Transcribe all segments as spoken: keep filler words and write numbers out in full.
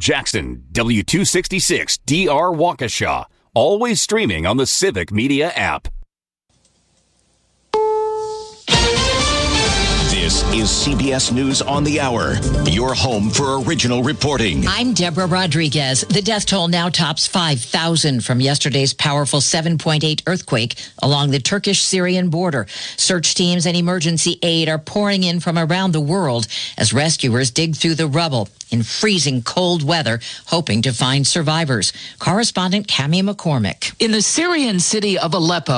Jackson, W two sixty-six D R Waukesha. Always streaming on the Civic Media app. This is C B S News on the Hour, your home for original reporting. I'm Deborah Rodriguez. The death toll now tops five thousand from yesterday's powerful seven point eight earthquake along the Turkish-Syrian border. Search teams and emergency aid are pouring in from around the world as rescuers dig through the rubble in freezing cold weather, hoping to find survivors. Correspondent Cami McCormick. In the Syrian city of Aleppo,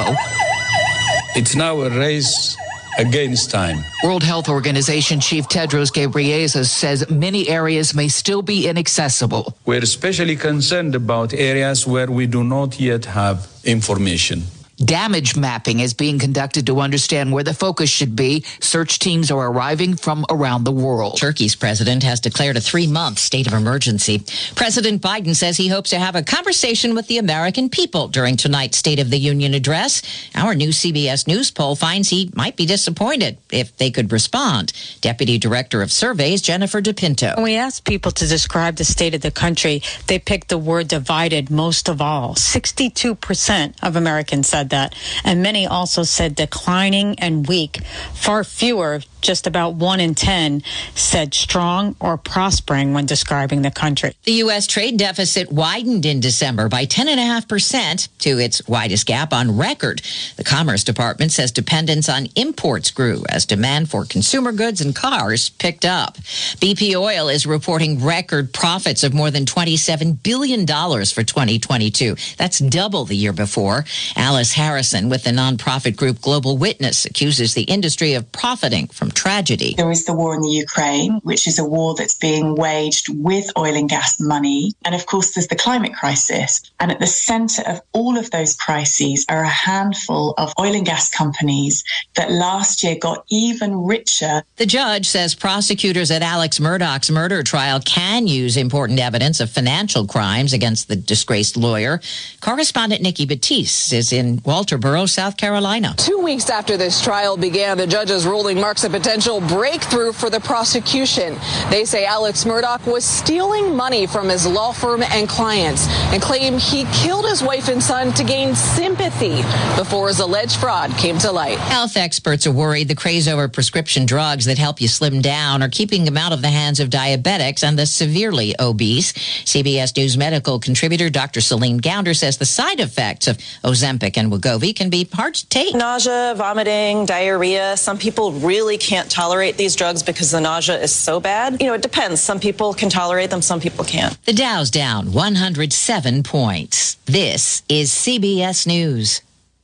it's now a race against time. World Health Organization Chief Tedros Ghebreyesus says many areas may still be inaccessible. We're especially concerned about areas where we do not yet have information. Damage mapping is being conducted to understand where the focus should be. Search teams are arriving from around the world. Turkey's president has declared a three-month state of emergency. President Biden says he hopes to have a conversation with the American people during tonight's State of the Union address. Our new C B S News poll finds he might be disappointed if they could respond. Deputy Director of Surveys, Jennifer DePinto. When we asked people to describe the state of the country, they picked the word divided most of all. sixty-two percent of Americans said that, and many also said declining and weak. Far fewer, just about one in ten, said strong or prospering when describing the country. The U S trade deficit widened in December by ten point five percent to its widest gap on record. The Commerce Department says dependence on imports grew as demand for consumer goods and cars picked up. B P Oil is reporting record profits of more than twenty-seven billion dollars for twenty twenty-two. That's double the year before. Alice Harrison with the nonprofit group Global Witness accuses the industry of profiting from tragedy. There is the war in the Ukraine, which is a war that's being waged with oil and gas money. And of course, there's the climate crisis. And at the center of all of those crises are a handful of oil and gas companies that last year got even richer. The judge says prosecutors at Alex Murdaugh's murder trial can use important evidence of financial crimes against the disgraced lawyer. Correspondent Nikki Batiste is in Walterboro, South Carolina. Two weeks after this trial began, the judge's ruling marks a potential breakthrough for the prosecution. They say Alex Murdaugh was stealing money from his law firm and clients and claim he killed his wife and son to gain sympathy before his alleged fraud came to light. Health experts are worried the craze over prescription drugs that help you slim down are keeping them out of the hands of diabetics and the severely obese. C B S News medical contributor Doctor Celine Gounder says the side effects of Ozempic and Wegovy can be hard to take. Nausea, vomiting, diarrhea. Some people really can't tolerate these drugs because the nausea is so bad. You know, it depends. Some people can tolerate them, some people can't. The Dow's down one hundred seven points. This is C B S News.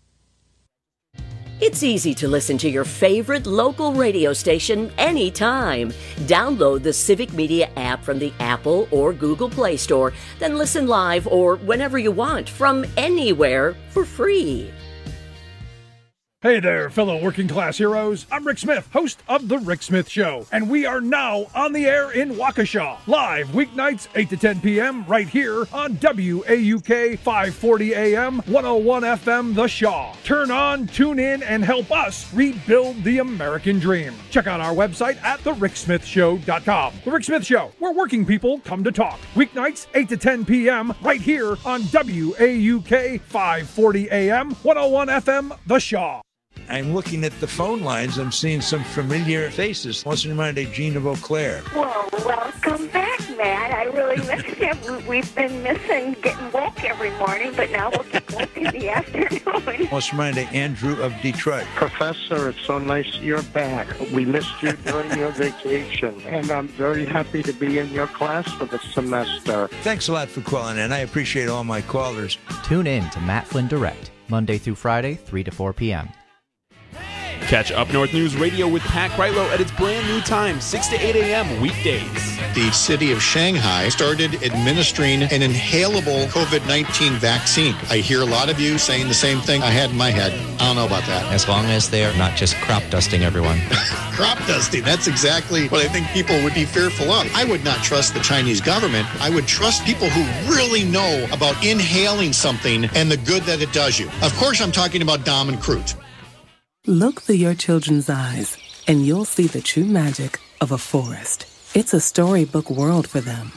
It's easy to listen to your favorite local radio station anytime. Download the Civic Media app from the Apple or Google Play Store, then listen live or whenever you want from anywhere for free. Hey there, fellow working class heroes. I'm Rick Smith, host of The Rick Smith Show, and we are now on the air in Waukesha, live weeknights eight to ten p.m. right here on W A U K five forty A M, one oh one F M The Shaw. Turn on, tune in, and help us rebuild the American dream. Check out our website at the rick smith show dot com. The Rick Smith Show, where working people come to talk. Weeknights eight to ten p.m. right here on W A U K five forty A M, one oh one F M The Shaw. I'm looking at the phone lines. I'm seeing some familiar faces. What's reminded of Gina Beauclair? Well, welcome back, Matt. I really miss you. We've been missing getting woke every morning, but now we'll get woke in the afternoon. What's reminded of Andrew of Detroit? Professor, it's so nice you're back. We missed you during your vacation, and I'm very happy to be in your class for the semester. Thanks a lot for calling in. I appreciate all my callers. Tune in to Matt Flynn Direct, Monday through Friday, three to four p.m. Catch Up North News Radio with Pat Kreitlow at its brand new time, six to eight a.m. weekdays. The city of Shanghai started administering an inhalable covid nineteen vaccine. I hear a lot of you saying the same thing I had in my head. I don't know about that. As long as they're not just crop dusting everyone. Crop dusting, that's exactly what I think people would be fearful of. I would not trust the Chinese government. I would trust people who really know about inhaling something and the good that it does you. Of course, I'm talking about Dom and Crute. Look through your children's eyes, and you'll see the true magic of a forest. It's a storybook world for them.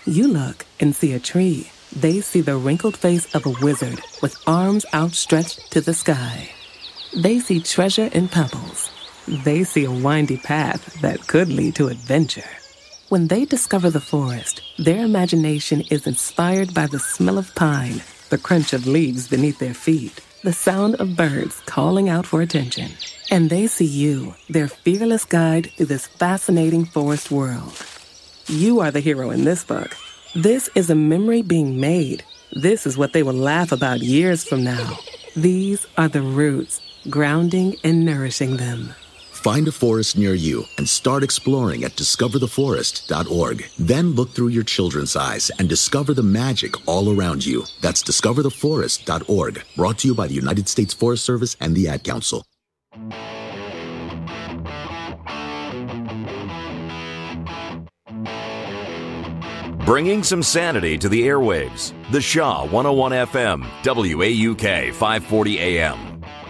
You look and see a tree. They see the wrinkled face of a wizard with arms outstretched to the sky. They see treasure in pebbles. They see a windy path that could lead to adventure. When they discover the forest, their imagination is inspired by the smell of pine, the crunch of leaves beneath their feet, the sound of birds calling out for attention. And they see you, their fearless guide through this fascinating forest world. You are the hero in this book. This is a memory being made. This is what they will laugh about years from now. These are the roots, grounding and nourishing them. Find a forest near you and start exploring at discover the forest dot org. Then look through your children's eyes and discover the magic all around you. That's discover the forest dot org. Brought to you by the United States Forest Service and the Ad Council. Bringing some sanity to the airwaves. The Shaw one oh one F M, W A U K five forty A M.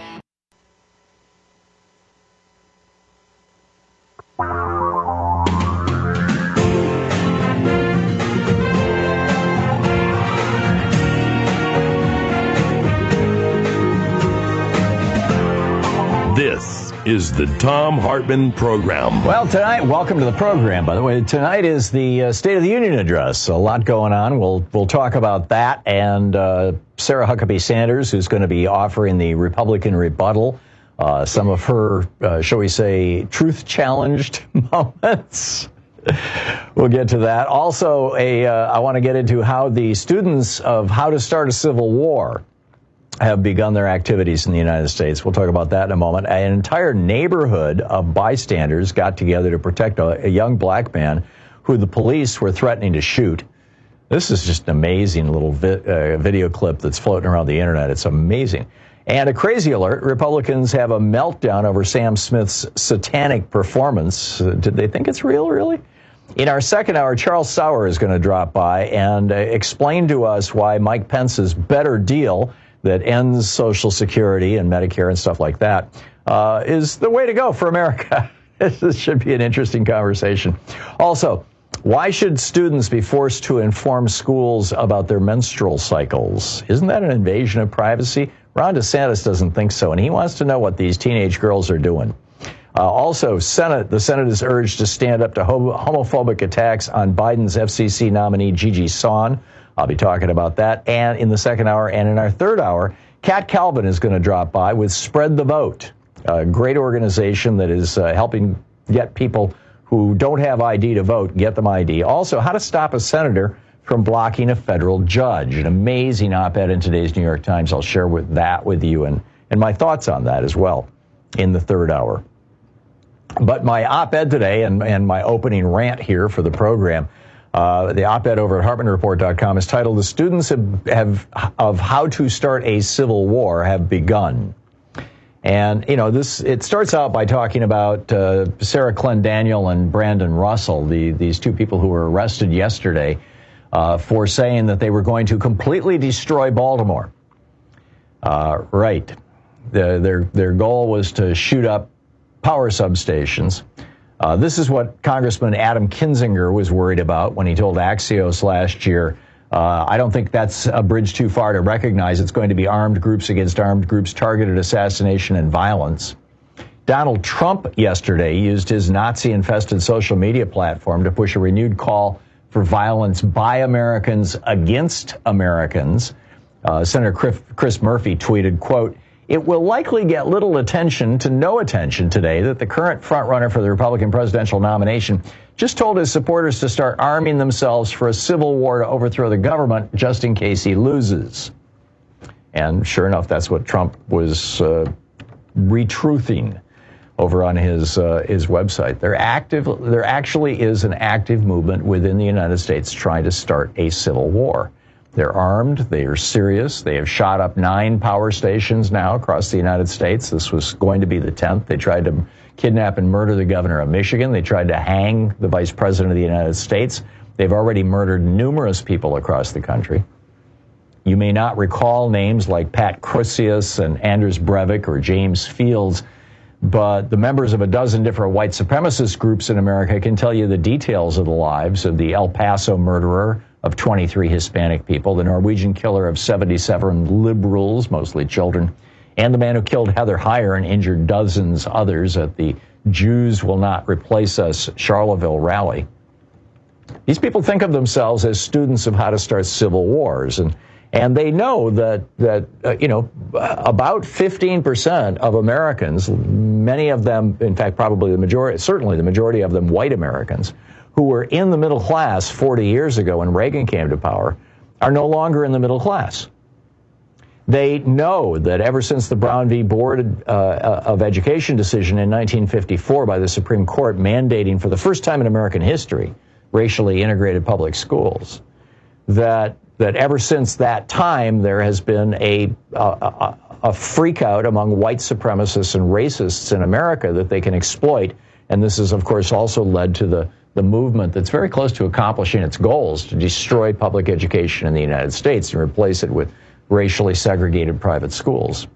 This is the Thom Hartmann Program. Well, tonight, welcome to the program, by the way. Tonight is the uh, State of the Union address. A lot going on. We'll we'll talk about that and uh, Sarah Huckabee Sanders, who's going to be offering the Republican rebuttal. Uh, some of her, uh, shall we say, truth-challenged moments. We'll get to that. Also, a uh, I want to get into how the students of How to Start a Civil War have begun their activities in the United States. We'll talk about that in a moment. An entire neighborhood of bystanders got together to protect a, a young black man who the police were threatening to shoot. This is just an amazing little vi- uh, video clip that's floating around the internet. It's amazing. And a crazy alert, Republicans have a meltdown over Sam Smith's satanic performance. Uh, did they think it's real, really? In our second hour, Charles Sauer is going to drop by and uh, explain to us why Mike Pence's better deal that ends Social Security and Medicare and stuff like that, uh, is the way to go for America. This should be an interesting conversation. Also, why should students be forced to inform schools about their menstrual cycles? Isn't that an invasion of privacy? Ron DeSantis doesn't think so, and he wants to know what these teenage girls are doing. Uh, also, Senate, the Senate is urged to stand up to hom- homophobic attacks on Biden's F C C nominee, Gigi Sohn. I'll be talking about that and in the second hour. And in our third hour, Kat Calvin is going to drop by with Spread the Vote, a great organization that is uh, helping get people who don't have I D to vote, get them I D. Also, how to stop a senator from blocking a federal judge. An amazing op-ed in today's New York Times. I'll share with that with you and, and my thoughts on that as well in the third hour. But my op-ed today and, and my opening rant here for the program, Uh, the op-ed over at Hartmann Report dot com is titled, "The Students have, have of How to Start a Civil War Have Begun." And, you know, this it starts out by talking about uh, Sarah Clendaniel and Brandon Russell, the, these two people who were arrested yesterday uh, for saying that they were going to completely destroy Baltimore. Uh, right. The, their, their goal was to shoot up power substations. Uh, this is what Congressman Adam Kinzinger was worried about when he told Axios last year, uh, I don't think that's a bridge too far to recognize it's going to be armed groups against armed groups, targeted assassination and violence. Donald Trump yesterday used his Nazi-infested social media platform to push a renewed call for violence by Americans against Americans. Uh, Senator Chris, Chris Murphy tweeted, quote, "It will likely get little attention to no attention today that the current frontrunner for the Republican presidential nomination just told his supporters to start arming themselves for a civil war to overthrow the government just in case he loses." And sure enough, that's what Trump was uh, retruthing over on his uh, his website. There active, there actually is an active movement within the United States trying to start a civil war. They're armed. They are serious. They have shot up nine power stations now across the United States. This was going to be the tenth. They tried to kidnap and murder the governor of Michigan. They tried to hang the vice president of the United States. They've already murdered numerous people across the country. You may not recall names like Pat Crusius and Anders Breivik or James Fields, but the members of a dozen different white supremacist groups in America can tell you the details of the lives of the El Paso murderer of twenty-three Hispanic people, the Norwegian killer of seventy-seven liberals, mostly children, and the man who killed Heather Heyer and injured dozens others at the Jews Will Not Replace Us Charlottesville rally. These people think of themselves as students of how to start civil wars, and and they know that that uh, you know about fifteen percent of Americans, many of them, in fact, probably the majority, certainly the majority of them, white Americans, who were in the middle class forty years ago when Reagan came to power, are no longer in the middle class. They know that ever since the Brown v. Board uh, of Education decision in nineteen fifty-four by the Supreme Court mandating for the first time in American history racially integrated public schools, that that ever since that time there has been a, a, a, a freak out among white supremacists and racists in America that they can exploit. And this has, of course, also led to the, the movement that's very close to accomplishing its goals to destroy public education in the United States and replace it with racially segregated private schools.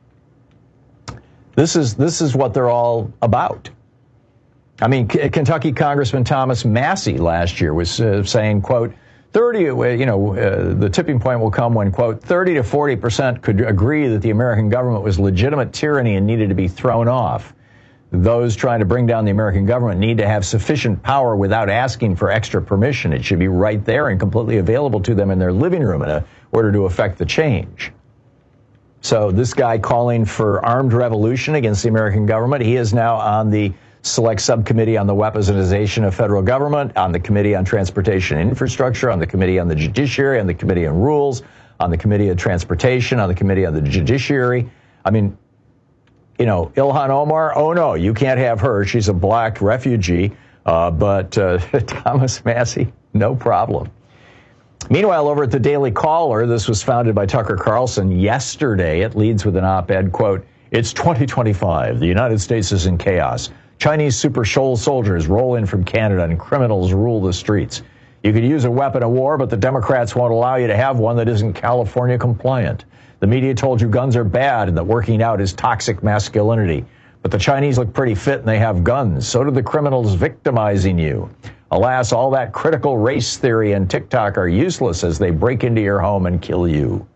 This is, this is what they're all about. I mean, K- Kentucky Congressman Thomas Massie last year was uh, saying, quote, thirty, you know, uh, the tipping point will come when, quote, thirty to forty percent could agree that the American government was legitimate tyranny and needed to be thrown off. Those trying to bring down the American government need to have sufficient power without asking for extra permission. It should be right there and completely available to them in their living room in order to effect the change. So this guy calling for armed revolution against the American government, he is now on the Select Subcommittee on the Weaponization of Federal Government, on the Committee on Transportation and Infrastructure, on the Committee on the Judiciary, on the Committee on Rules, on the Committee of Transportation, on the Committee on the Judiciary. I mean, you know, Ilhan Omar, oh no, you can't have her. She's a black refugee. Uh, but uh, Thomas Massie, no problem. Meanwhile, over at the Daily Caller, this was founded by Tucker Carlson yesterday. It leads with an op-ed, quote, "It's twenty twenty-five. The United States is in chaos. Chinese super shoal soldiers roll in from Canada and criminals rule the streets. You could use a weapon of war, but the Democrats won't allow you to have one that isn't California compliant. The media told you guns are bad and that working out is toxic masculinity. But the Chinese look pretty fit and they have guns. So do the criminals victimizing you. Alas, all that critical race theory and TikTok are useless as they break into your home and kill you."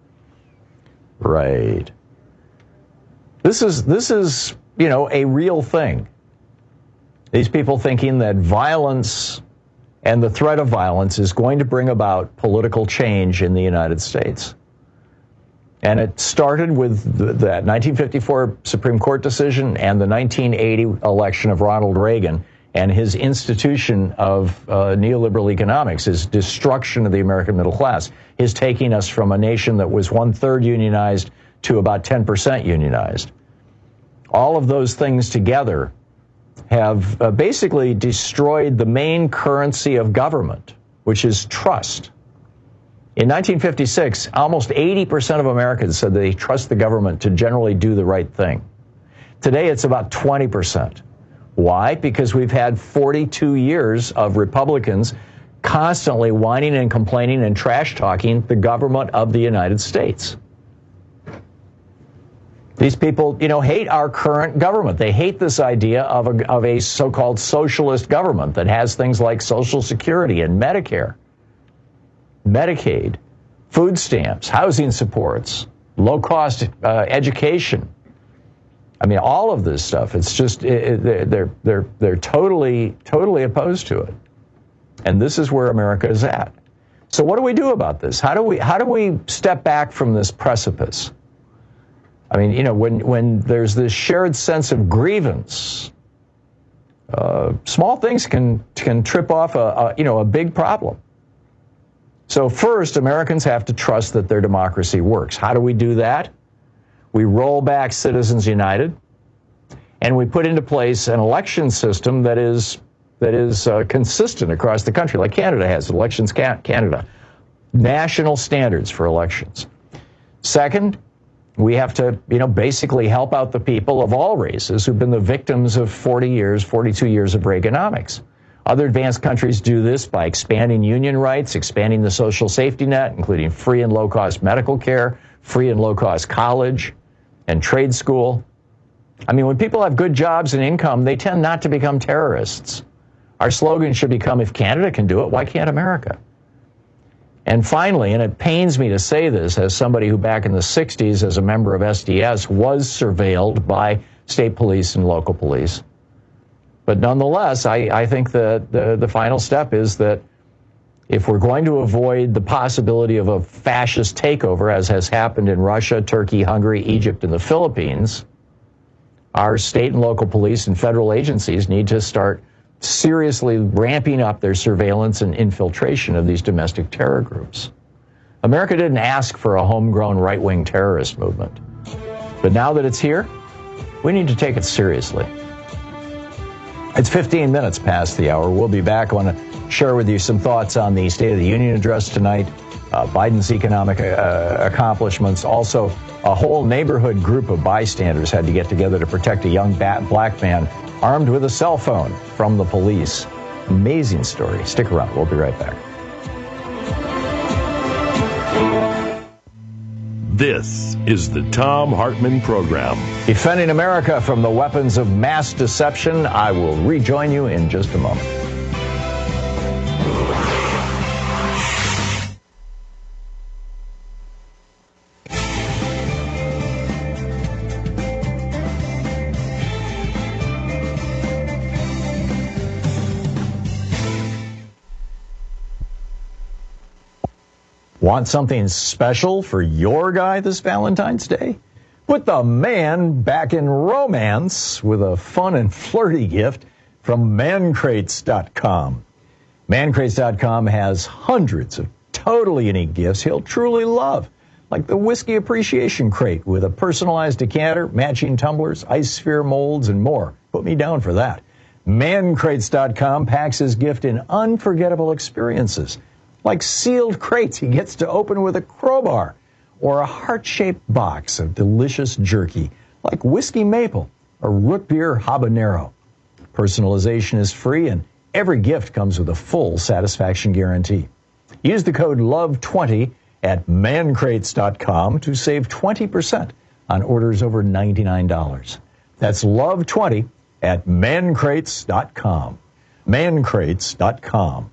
Right. This is, this is, you know, a real thing. These people thinking that violence and the threat of violence is going to bring about political change in the United States. And it started with the, that nineteen fifty-four Supreme Court decision and the nineteen eighty election of Ronald Reagan and his institution of uh, neoliberal economics, his destruction of the American middle class, his taking us from a nation that was one-third unionized to about ten percent unionized. All of those things together have uh, basically destroyed the main currency of government, which is trust. In nineteen fifty-six, almost eighty percent of Americans said they trust the government to generally do the right thing. Today, it's about twenty percent. Why? Because we've had forty-two years of Republicans constantly whining and complaining and trash-talking the government of the United States. These people, you know, hate our current government. They hate this idea of a, of a so-called socialist government that has things like Social Security and Medicare, Medicaid, food stamps, housing supports, low-cost uh, education. I mean, all of this stuff. It's just it, it, they're they're they're totally totally opposed to it, and this is where America is at. So, what do we do about this? How do we how do we step back from this precipice? I mean, you know, when, when there's this shared sense of grievance, uh, small things can can trip off a, a, you know, a big problem. So first, Americans have to trust that their democracy works. How do we do that? We roll back Citizens United, and we put into place an election system that is that is uh, consistent across the country, like Canada has, Elections Canada, national standards for elections. Second, we have to, you know, basically help out the people of all races who've been the victims of forty years, forty-two years of Reaganomics. Other advanced countries do this by expanding union rights, expanding the social safety net, including free and low-cost medical care, free and low-cost college and trade school, I mean, when people have good jobs and income, they tend not to become terrorists. Our slogan should become, if Canada can do it, why can't America? And finally, and it pains me to say this as somebody who back in the sixties as a member of S D S was surveilled by state police and local police. But nonetheless, I, I think that the, the final step is that if we're going to avoid the possibility of a fascist takeover, as has happened in Russia, Turkey, Hungary, Egypt, and the Philippines, our state and local police and federal agencies need to start seriously ramping up their surveillance and infiltration of these domestic terror groups. America didn't ask for a homegrown right-wing terrorist movement. But now that it's here, we need to take it seriously. It's fifteen minutes past the hour. We'll be back. I want to share with you some thoughts on the State of the Union address tonight, uh, Biden's economic uh, accomplishments. Also, a whole neighborhood group of bystanders had to get together to protect a young bat black man armed with a cell phone from the police. Amazing story. Stick around. We'll be right back. This is the Thom Hartmann Program. Defending America from the weapons of mass deception. I will rejoin you in just a moment. Want something special for your guy this Valentine's Day? Put the man back in romance with a fun and flirty gift from man crates dot com. man crates dot com has hundreds of totally unique gifts he'll truly love, like the Whiskey Appreciation Crate with a personalized decanter, matching tumblers, ice sphere molds, and more. Put me down for that. man crates dot com packs his gift in unforgettable experiences, like sealed crates he gets to open with a crowbar, or a heart-shaped box of delicious jerky, like whiskey maple or root beer habanero. Personalization is free, and every gift comes with a full satisfaction guarantee. Use the code love twenty at man crates dot com to save twenty percent on orders over ninety-nine dollars. That's love twenty at man crates dot com. man crates dot com.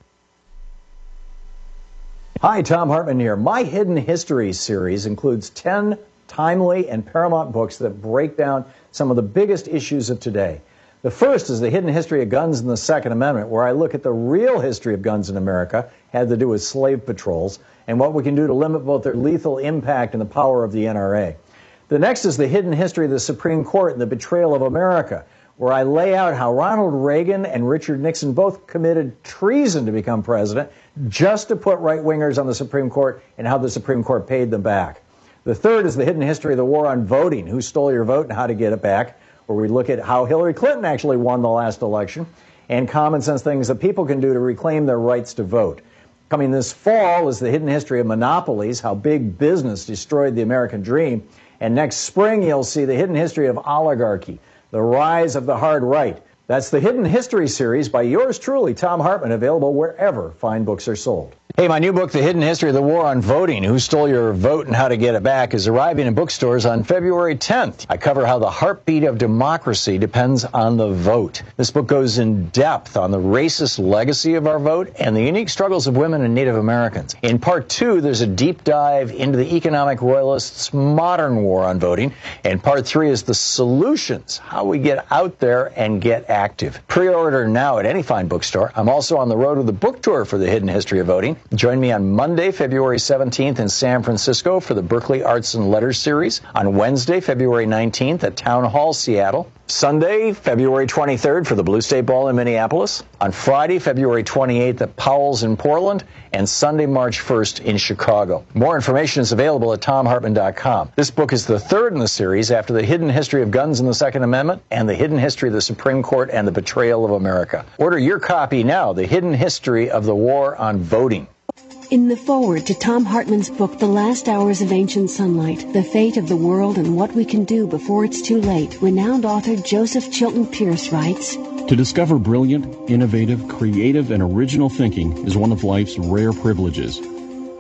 Hi, Thom Hartmann here. My Hidden History series includes ten timely and paramount books that break down some of the biggest issues of today. The first is The Hidden History of Guns and the Second Amendment, where I look at the real history of guns in America, had to do with slave patrols, and what we can do to limit both their lethal impact and the power of the N R A. The next is The Hidden History of the Supreme Court and the Betrayal of America, where I lay out how Ronald Reagan and Richard Nixon both committed treason to become president just to put right-wingers on the Supreme Court and how the Supreme Court paid them back. The third is The Hidden History of the War on Voting, who stole your vote and how to get it back, where we look at how Hillary Clinton actually won the last election and common sense things that people can do to reclaim their rights to vote. Coming this fall is The Hidden History of Monopolies, how big business destroyed the American dream. And next spring, you'll see The Hidden History of Oligarchy, the rise of the hard right. That's the Hidden History series by yours truly, Thom Hartmann, available wherever fine books are sold. Hey, my new book, The Hidden History of the War on Voting, Who Stole Your Vote and How to Get It Back, is arriving in bookstores on February tenth. I cover how the heartbeat of democracy depends on the vote. This book goes in depth on the racist legacy of our vote and the unique struggles of women and Native Americans. In part two, there's a deep dive into the economic royalists' modern war on voting. And part three is the solutions, how we get out there and get active. Pre-order now at any fine bookstore. I'm also on the road with a book tour for The Hidden History of Voting. Join me on Monday, February seventeenth in San Francisco for the Berkeley Arts and Letters series. On Wednesday, February nineteenth at Town Hall, Seattle. Sunday, February twenty-third for the Blue State Ball in Minneapolis. On Friday, February twenty-eighth at Powell's in Portland. And Sunday, March first in Chicago. More information is available at thom hartmann dot com. This book is the third in the series after The Hidden History of Guns and the Second Amendment and The Hidden History of the Supreme Court and the Betrayal of America. Order your copy now, The Hidden History of the War on Voting. In the foreword to Thom Hartmann's book, The Last Hours of Ancient Sunlight, The Fate of the World and What We Can Do Before It's Too Late, renowned author Joseph Chilton Pearce writes, To discover brilliant, innovative, creative, and original thinking is one of life's rare privileges.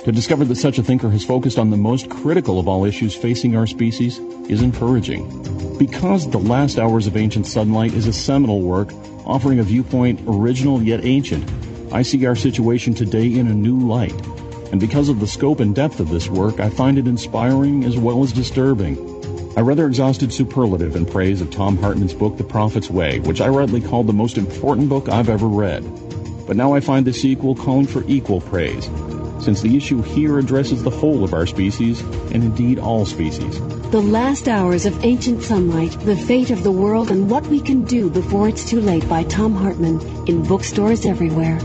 To discover that such a thinker has focused on the most critical of all issues facing our species is encouraging. Because The Last Hours of Ancient Sunlight is a seminal work offering a viewpoint original yet ancient, I see our situation today in a new light. And because of the scope and depth of this work, I find it inspiring as well as disturbing. I rather exhausted superlative in praise of Thom Hartmann's book, The Prophet's Way, which I rightly called the most important book I've ever read. But now I find the sequel calling for equal praise, since the issue here addresses the whole of our species, and indeed all species. The Last Hours of Ancient Sunlight, The Fate of the World and What We Can Do Before It's Too Late by Thom Hartmann, in bookstores everywhere.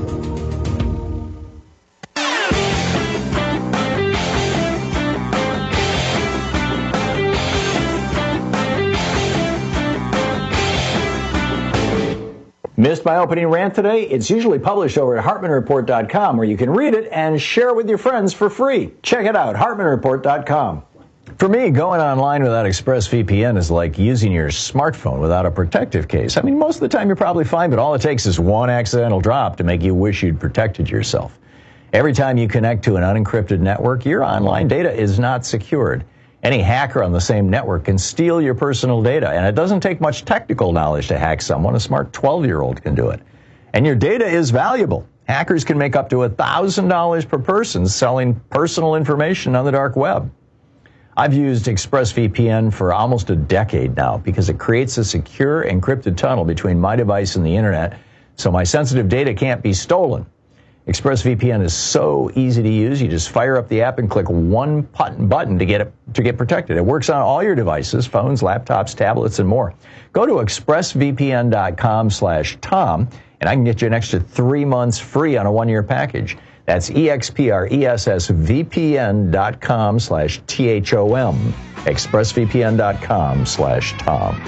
Missed my opening rant today? It's usually published over at Hartman Report dot com, where you can read it and share it with your friends for free. Check it out, Hartman Report dot com. For me, going online without ExpressVPN is like using your smartphone without a protective case. I mean, most of the time you're probably fine, but all it takes is one accidental drop to make you wish you'd protected yourself. Every time you connect to an unencrypted network, your online data is not secured. Any hacker on the same network can steal your personal data, and it doesn't take much technical knowledge to hack someone. A smart twelve-year-old can do it. And your data is valuable. Hackers can make up to one thousand dollars per person selling personal information on the dark web. I've used ExpressVPN for almost a decade now because it creates a secure encrypted tunnel between my device and the internet, so my sensitive data can't be stolen. ExpressVPN is so easy to use. You just fire up the app and click one button to get it to get protected. It works on all your devices, phones, laptops, tablets, and more. Go to expressvpn dot com slash Tom, and I can get you an extra three months free on a one-year package. That's expressvpn dot com slash T H O M, expressvpn dot com slash Tom.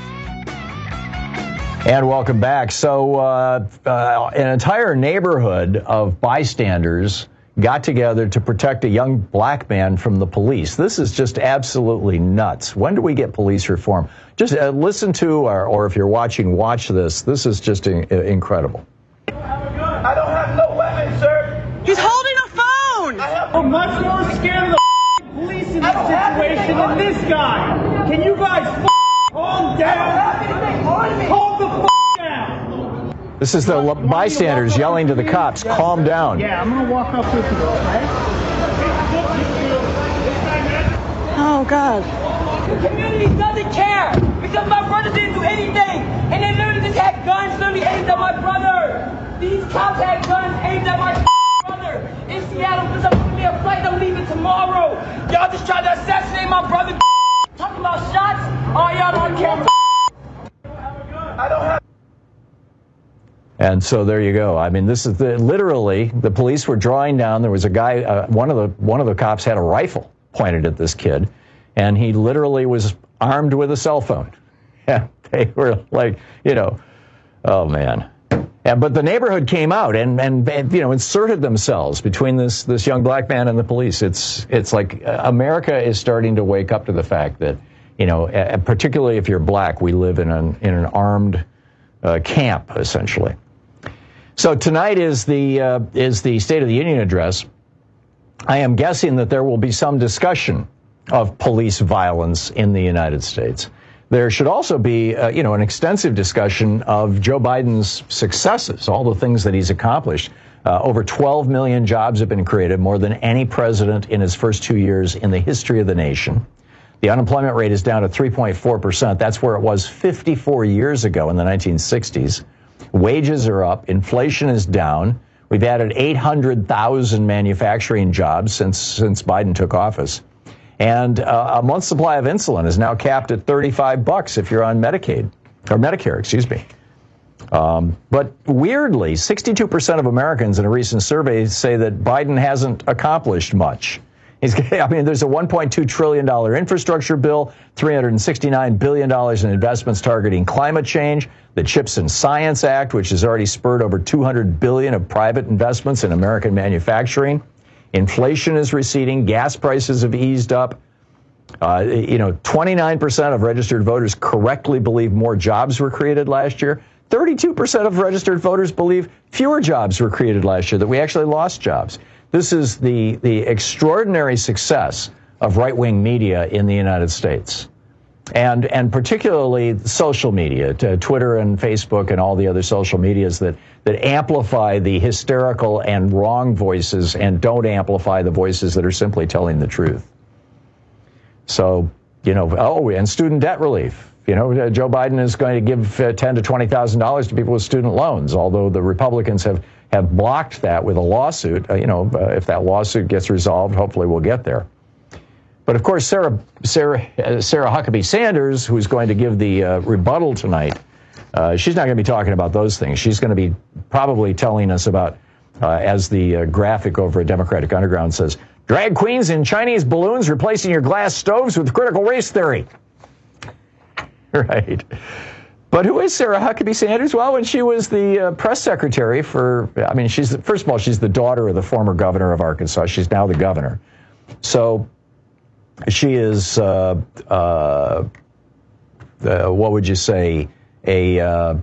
And welcome back. So uh, uh, an entire neighborhood of bystanders got together to protect a young black man from the police. This is just absolutely nuts. When do we get police reform? Just uh, listen to, or, or if you're watching, watch this. This is just in, uh, incredible. I don't have no weapon, sir. He's holding a phone. I have I'm much more scared of the police in this situation than this guy. Can you guys calm down? Calm the f down. This is the bystanders yelling to the cops, calm down. Yeah, I'm going to walk up with you, okay? Oh, God. The community doesn't care because my brother didn't do anything. And they literally just had guns literally aimed at my brother. These cops had guns aimed at my brother in Seattle because I'm going to be a flight. I'm leaving tomorrow. Y'all just tried to assassinate my brother. Talking about shots? Oh, y'all don't care. I don't have. And so there you go. I mean, this is the, literally the police were drawing down. There was a guy. Uh, one of the one of the cops had a rifle pointed at this kid, and he literally was armed with a cell phone. Yeah, they were like, you know, oh man. Yeah, but the neighborhood came out and, and and you know inserted themselves between this this young black man and the police. It's it's like America is starting to wake up to the fact that, you know, particularly if you're black, we live in an in an armed uh, camp essentially. So tonight is the uh, is the State of the Union address. I am guessing that there will be some discussion of police violence in the United States. There should also be, uh, you know, an extensive discussion of Joe Biden's successes, all the things that he's accomplished. Uh, over twelve million jobs have been created, more than any president in his first two years in the history of the nation. The unemployment rate is down to three point four percent. That's where it was fifty-four years ago in the nineteen sixties. Wages are up. Inflation is down. We've added eight hundred thousand manufacturing jobs since since Biden took office. And uh, a month's supply of insulin is now capped at thirty-five bucks if you're on Medicaid, or Medicare, excuse me. Um, but weirdly, sixty-two percent of Americans in a recent survey say that Biden hasn't accomplished much. He's, I mean, there's a one point two trillion dollars infrastructure bill, three hundred sixty-nine billion dollars in investments targeting climate change, the CHIPS and Science Act, which has already spurred over two hundred billion dollars of private investments in American manufacturing. Inflation is receding. Gas prices have eased up. Uh, you know, twenty-nine percent of registered voters correctly believe more jobs were created last year. thirty-two percent of registered voters believe fewer jobs were created last year, that we actually lost jobs. This is the, the extraordinary success of right-wing media in the United States. And and particularly social media, to Twitter and Facebook and all the other social medias that, that amplify the hysterical and wrong voices and don't amplify the voices that are simply telling the truth. So, you know, oh, and student debt relief. You know, Joe Biden is going to give uh, ten to twenty thousand dollars to people with student loans, although the Republicans have, have blocked that with a lawsuit. Uh, you know, uh, if that lawsuit gets resolved, hopefully we'll get there. But of course, Sarah Sarah uh, Sarah Huckabee Sanders, who's going to give the uh, rebuttal tonight, uh, she's not going to be talking about those things. She's going to be probably telling us about, uh, as the uh, graphic over at Democratic Underground says, drag queens in Chinese balloons replacing your glass stoves with critical race theory. Right. But who is Sarah Huckabee Sanders? Well, when she was the uh, press secretary for, I mean, she's first of all, she's the daughter of the former governor of Arkansas. She's now the governor. So she is, uh, uh, uh, what would you say, a, uh,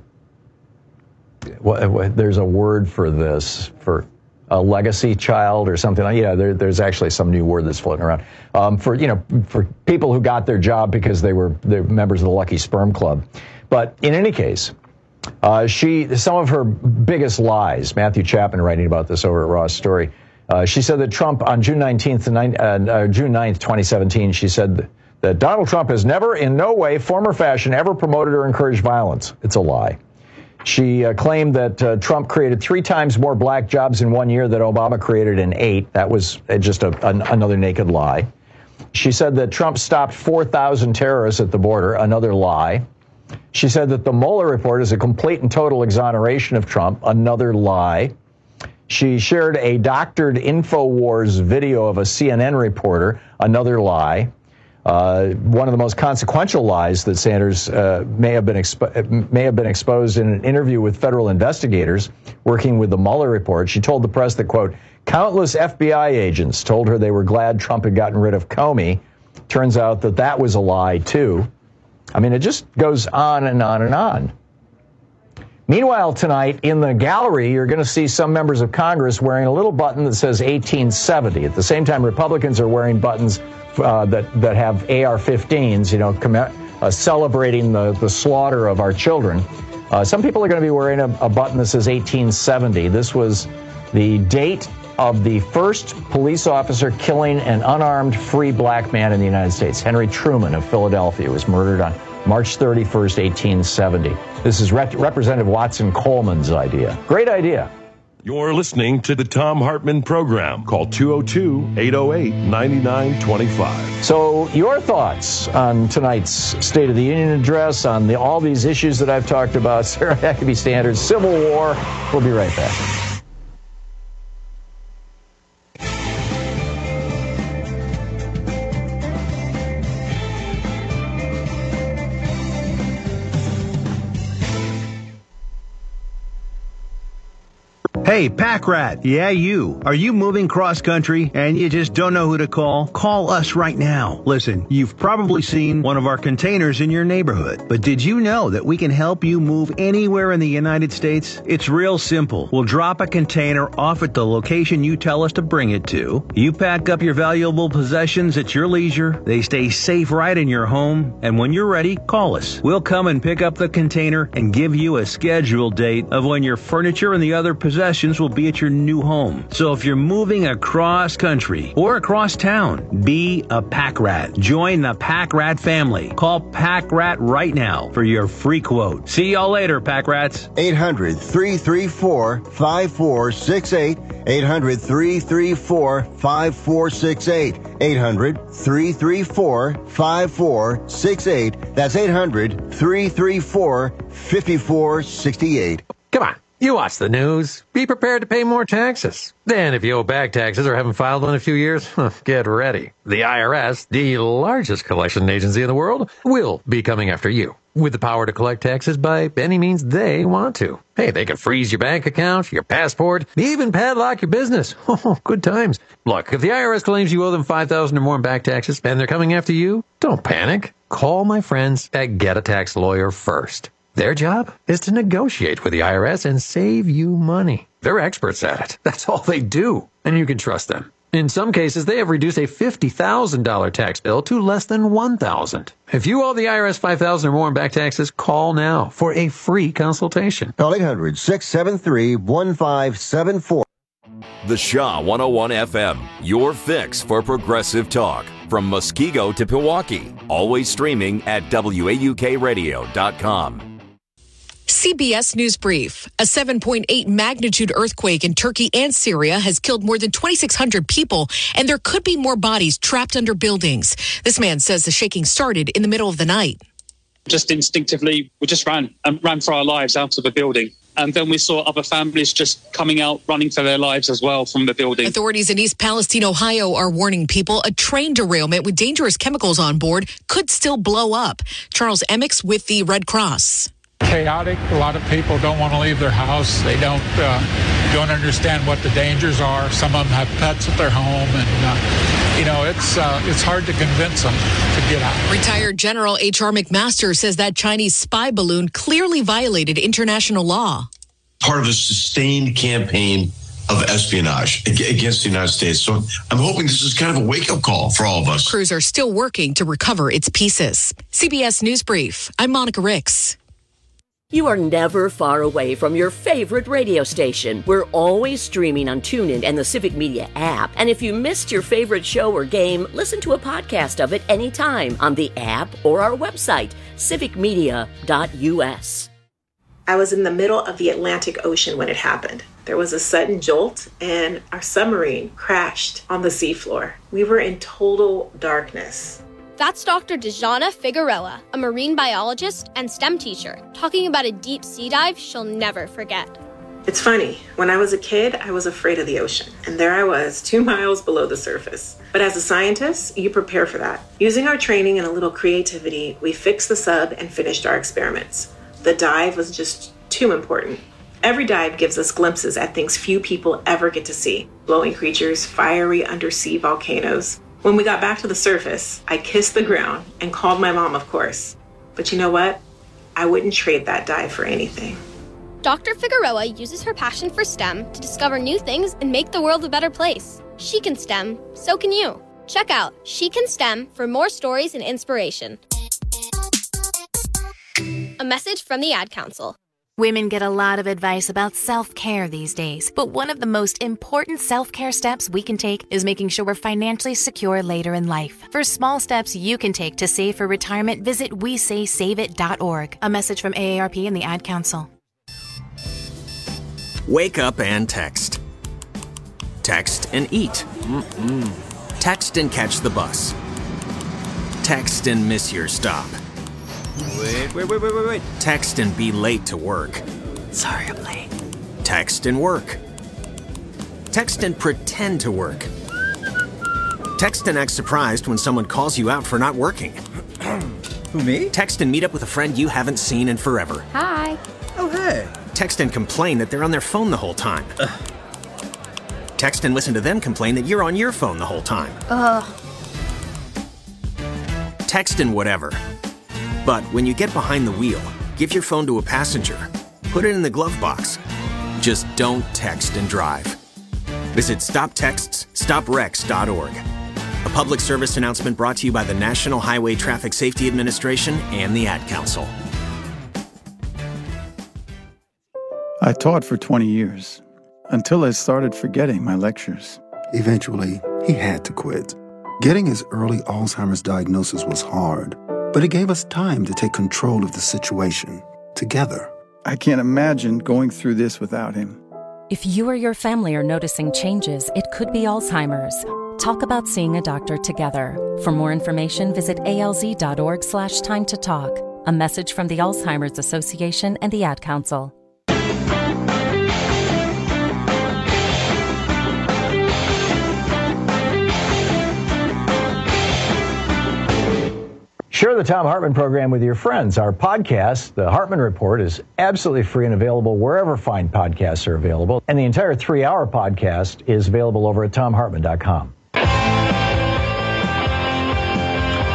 what, what, there's a word for this, for a legacy child or something like, yeah, there, there's actually some new word that's floating around. Um, for, you know, for people who got their job because they were they're members of the Lucky Sperm Club. But in any case, uh, she, some of her biggest lies, Matthew Chapman writing about this over at Ross Story, uh, she said that Trump on June nineteenth, uh, June ninth, twenty seventeen, she said that Donald Trump has never, in no way, form or fashion, ever promoted or encouraged violence. It's a lie. She uh, claimed that uh, Trump created three times more black jobs in one year than Obama created in eight. That was uh, just a, an, another naked lie. She said that Trump stopped four thousand terrorists at the border. Another lie. She said that the Mueller report is a complete and total exoneration of Trump. Another lie. She shared a doctored InfoWars video of a C N N reporter. Another lie. Uh, one of the most consequential lies that Sanders uh, may have been expo- may have been exposed in an interview with federal investigators working with the Mueller report. She told the press that, quote, countless F B I agents told her they were glad Trump had gotten rid of Comey. Turns out that that was a lie, too. I mean, it just goes on and on and on. Meanwhile, tonight in the gallery, you're going to see some members of Congress wearing a little button that says eighteen seventy. At the same time, Republicans are wearing buttons uh, that, that have A R fifteens, you know, comm- uh, celebrating the, the slaughter of our children. Uh, some people are going to be wearing a, a button that says eighteen seventy. This was the date of the first police officer killing an unarmed free black man in the United States. Henry Truman of Philadelphia was murdered on March thirty-first, eighteen seventy. This is Rep- Representative Watson Coleman's idea. Great idea. You're listening to the Thom Hartmann Program. Call two oh two, eight oh eight, nine nine two five. So your thoughts on tonight's State of the Union address, on the, all these issues that I've talked about, Sarah Huckabee Sanders, Civil War. We'll be right back. Hey, Pack Rat. Yeah, you. Are you moving cross country and you just don't know who to call? Call us right now. Listen, you've probably seen one of our containers in your neighborhood, but did you know that we can help you move anywhere in the United States? It's real simple. We'll drop a container off at the location you tell us to bring it to. You pack up your valuable possessions at your leisure. They stay safe right in your home. And when you're ready, call us. We'll come and pick up the container and give you a scheduled date of when your furniture and the other possessions will be at your new home. So if you're moving across country or across town, be a Pack Rat. Join the Pack Rat family. Call Pack Rat right now for your free quote. See y'all later, Pack Rats. eight hundred, three three four, five four six eight. eight hundred, three three four, five four six eight. eight hundred, three three four, five four six eight. That's eight hundred, three three four, five four six eight. Come on. You watch the news. Be prepared to pay more taxes. Then, if you owe back taxes or haven't filed one in a few years, get ready. The I R S, the largest collection agency in the world, will be coming after you with the power to collect taxes by any means they want to. Hey, they can freeze your bank account, your passport, even padlock your business. Oh, good times. Look, if the I R S claims you owe them five thousand dollars or more in back taxes and they're coming after you, don't panic. Call my friends at Get a Tax Lawyer first. Their job is to negotiate with the I R S and save you money. They're experts at it. That's all they do, and you can trust them. In some cases, they have reduced a fifty thousand dollars tax bill to less than one thousand dollars. If you owe the I R S five thousand dollars or more in back taxes, call now for a free consultation. Call eight hundred, six seven three, one five seven four. The Shaw one oh one F M, your fix for progressive talk. From Muskego to Pewaukee, always streaming at W A U K radio dot com. C B S News Brief. A seven point eight magnitude earthquake in Turkey and Syria has killed more than twenty-six hundred people, and there could be more bodies trapped under buildings. This man says the shaking started in the middle of the night. Just instinctively, we just ran and ran for our lives out of the building. And then we saw other families just coming out, running for their lives as well from the building. Authorities in East Palestine, Ohio are warning people a train derailment with dangerous chemicals on board could still blow up. Charles Emmix with the Red Cross. Chaotic. A lot of people don't want to leave their house. They don't uh, don't understand what the dangers are. Some of them have pets at their home, and uh, you know it's uh, it's hard to convince them to get out. Retired General H R McMaster says that Chinese spy balloon clearly violated international law. Part of a sustained campaign of espionage against the United States. So I'm hoping this is kind of a wake-up call for all of us. Crews are still working to recover its pieces. C B S News Brief. I'm Monica Ricks. You are never far away from your favorite radio station. We're always streaming on TuneIn and the Civic Media app. And if you missed your favorite show or game, listen to a podcast of it anytime on the app or our website, civic media dot U S. I was in the middle of the Atlantic Ocean when it happened. There was a sudden jolt, and our submarine crashed on the seafloor. We were in total darkness. That's Doctor Dejana Figueroa, a marine biologist and STEM teacher, talking about a deep sea dive she'll never forget. It's funny, when I was a kid, I was afraid of the ocean, and there I was, two miles below the surface. But as a scientist, you prepare for that. Using our training and a little creativity, we fixed the sub and finished our experiments. The dive was just too important. Every dive gives us glimpses at things few people ever get to see. Glowing creatures, fiery undersea volcanoes. When we got back to the surface, I kissed the ground and called my mom, of course. But you know what? I wouldn't trade that dive for anything. Doctor Figueroa uses her passion for STEM to discover new things and make the world a better place. She can STEM, so can you. Check out She Can STEM for more stories and inspiration. A message from the Ad Council. Women get a lot of advice about self-care these days, but one of the most important self-care steps we can take is making sure we're financially secure later in life. For small steps you can take to save for retirement, visit we say save it dot org. A message from A A R P and the Ad Council. Wake up and text. Text and eat. Mm-mm. Text and catch the bus. Text and miss your stop. Wait, wait, wait, wait, wait, wait. Text and be late to work. Sorry, I'm late. Text and work. Text and pretend to work. Text and act surprised when someone calls you out for not working. Who, me? Text and meet up with a friend you haven't seen in forever. Hi. Oh, hey. Text and complain that they're on their phone the whole time. Ugh. Text and listen to them complain that you're on your phone the whole time. Ugh. Text and whatever. But when you get behind the wheel, give your phone to a passenger. Put it in the glove box. Just don't text and drive. Visit stop texts stop wrecks dot org. A public service announcement brought to you by the National Highway Traffic Safety Administration and the Ad Council. I taught for twenty years, until I started forgetting my lectures. Eventually, he had to quit. Getting his early Alzheimer's diagnosis was hard, but it gave us time to take control of the situation, together. I can't imagine going through this without him. If you or your family are noticing changes, it could be Alzheimer's. Talk about seeing a doctor together. For more information, visit A L Z dot org slash time to talk. A message from the Alzheimer's Association and the Ad Council. Share the Thom Hartmann program with your friends. Our podcast, The Hartmann Report, is absolutely free and available wherever fine podcasts are available. And the entire three-hour podcast is available over at thom hartmann dot com.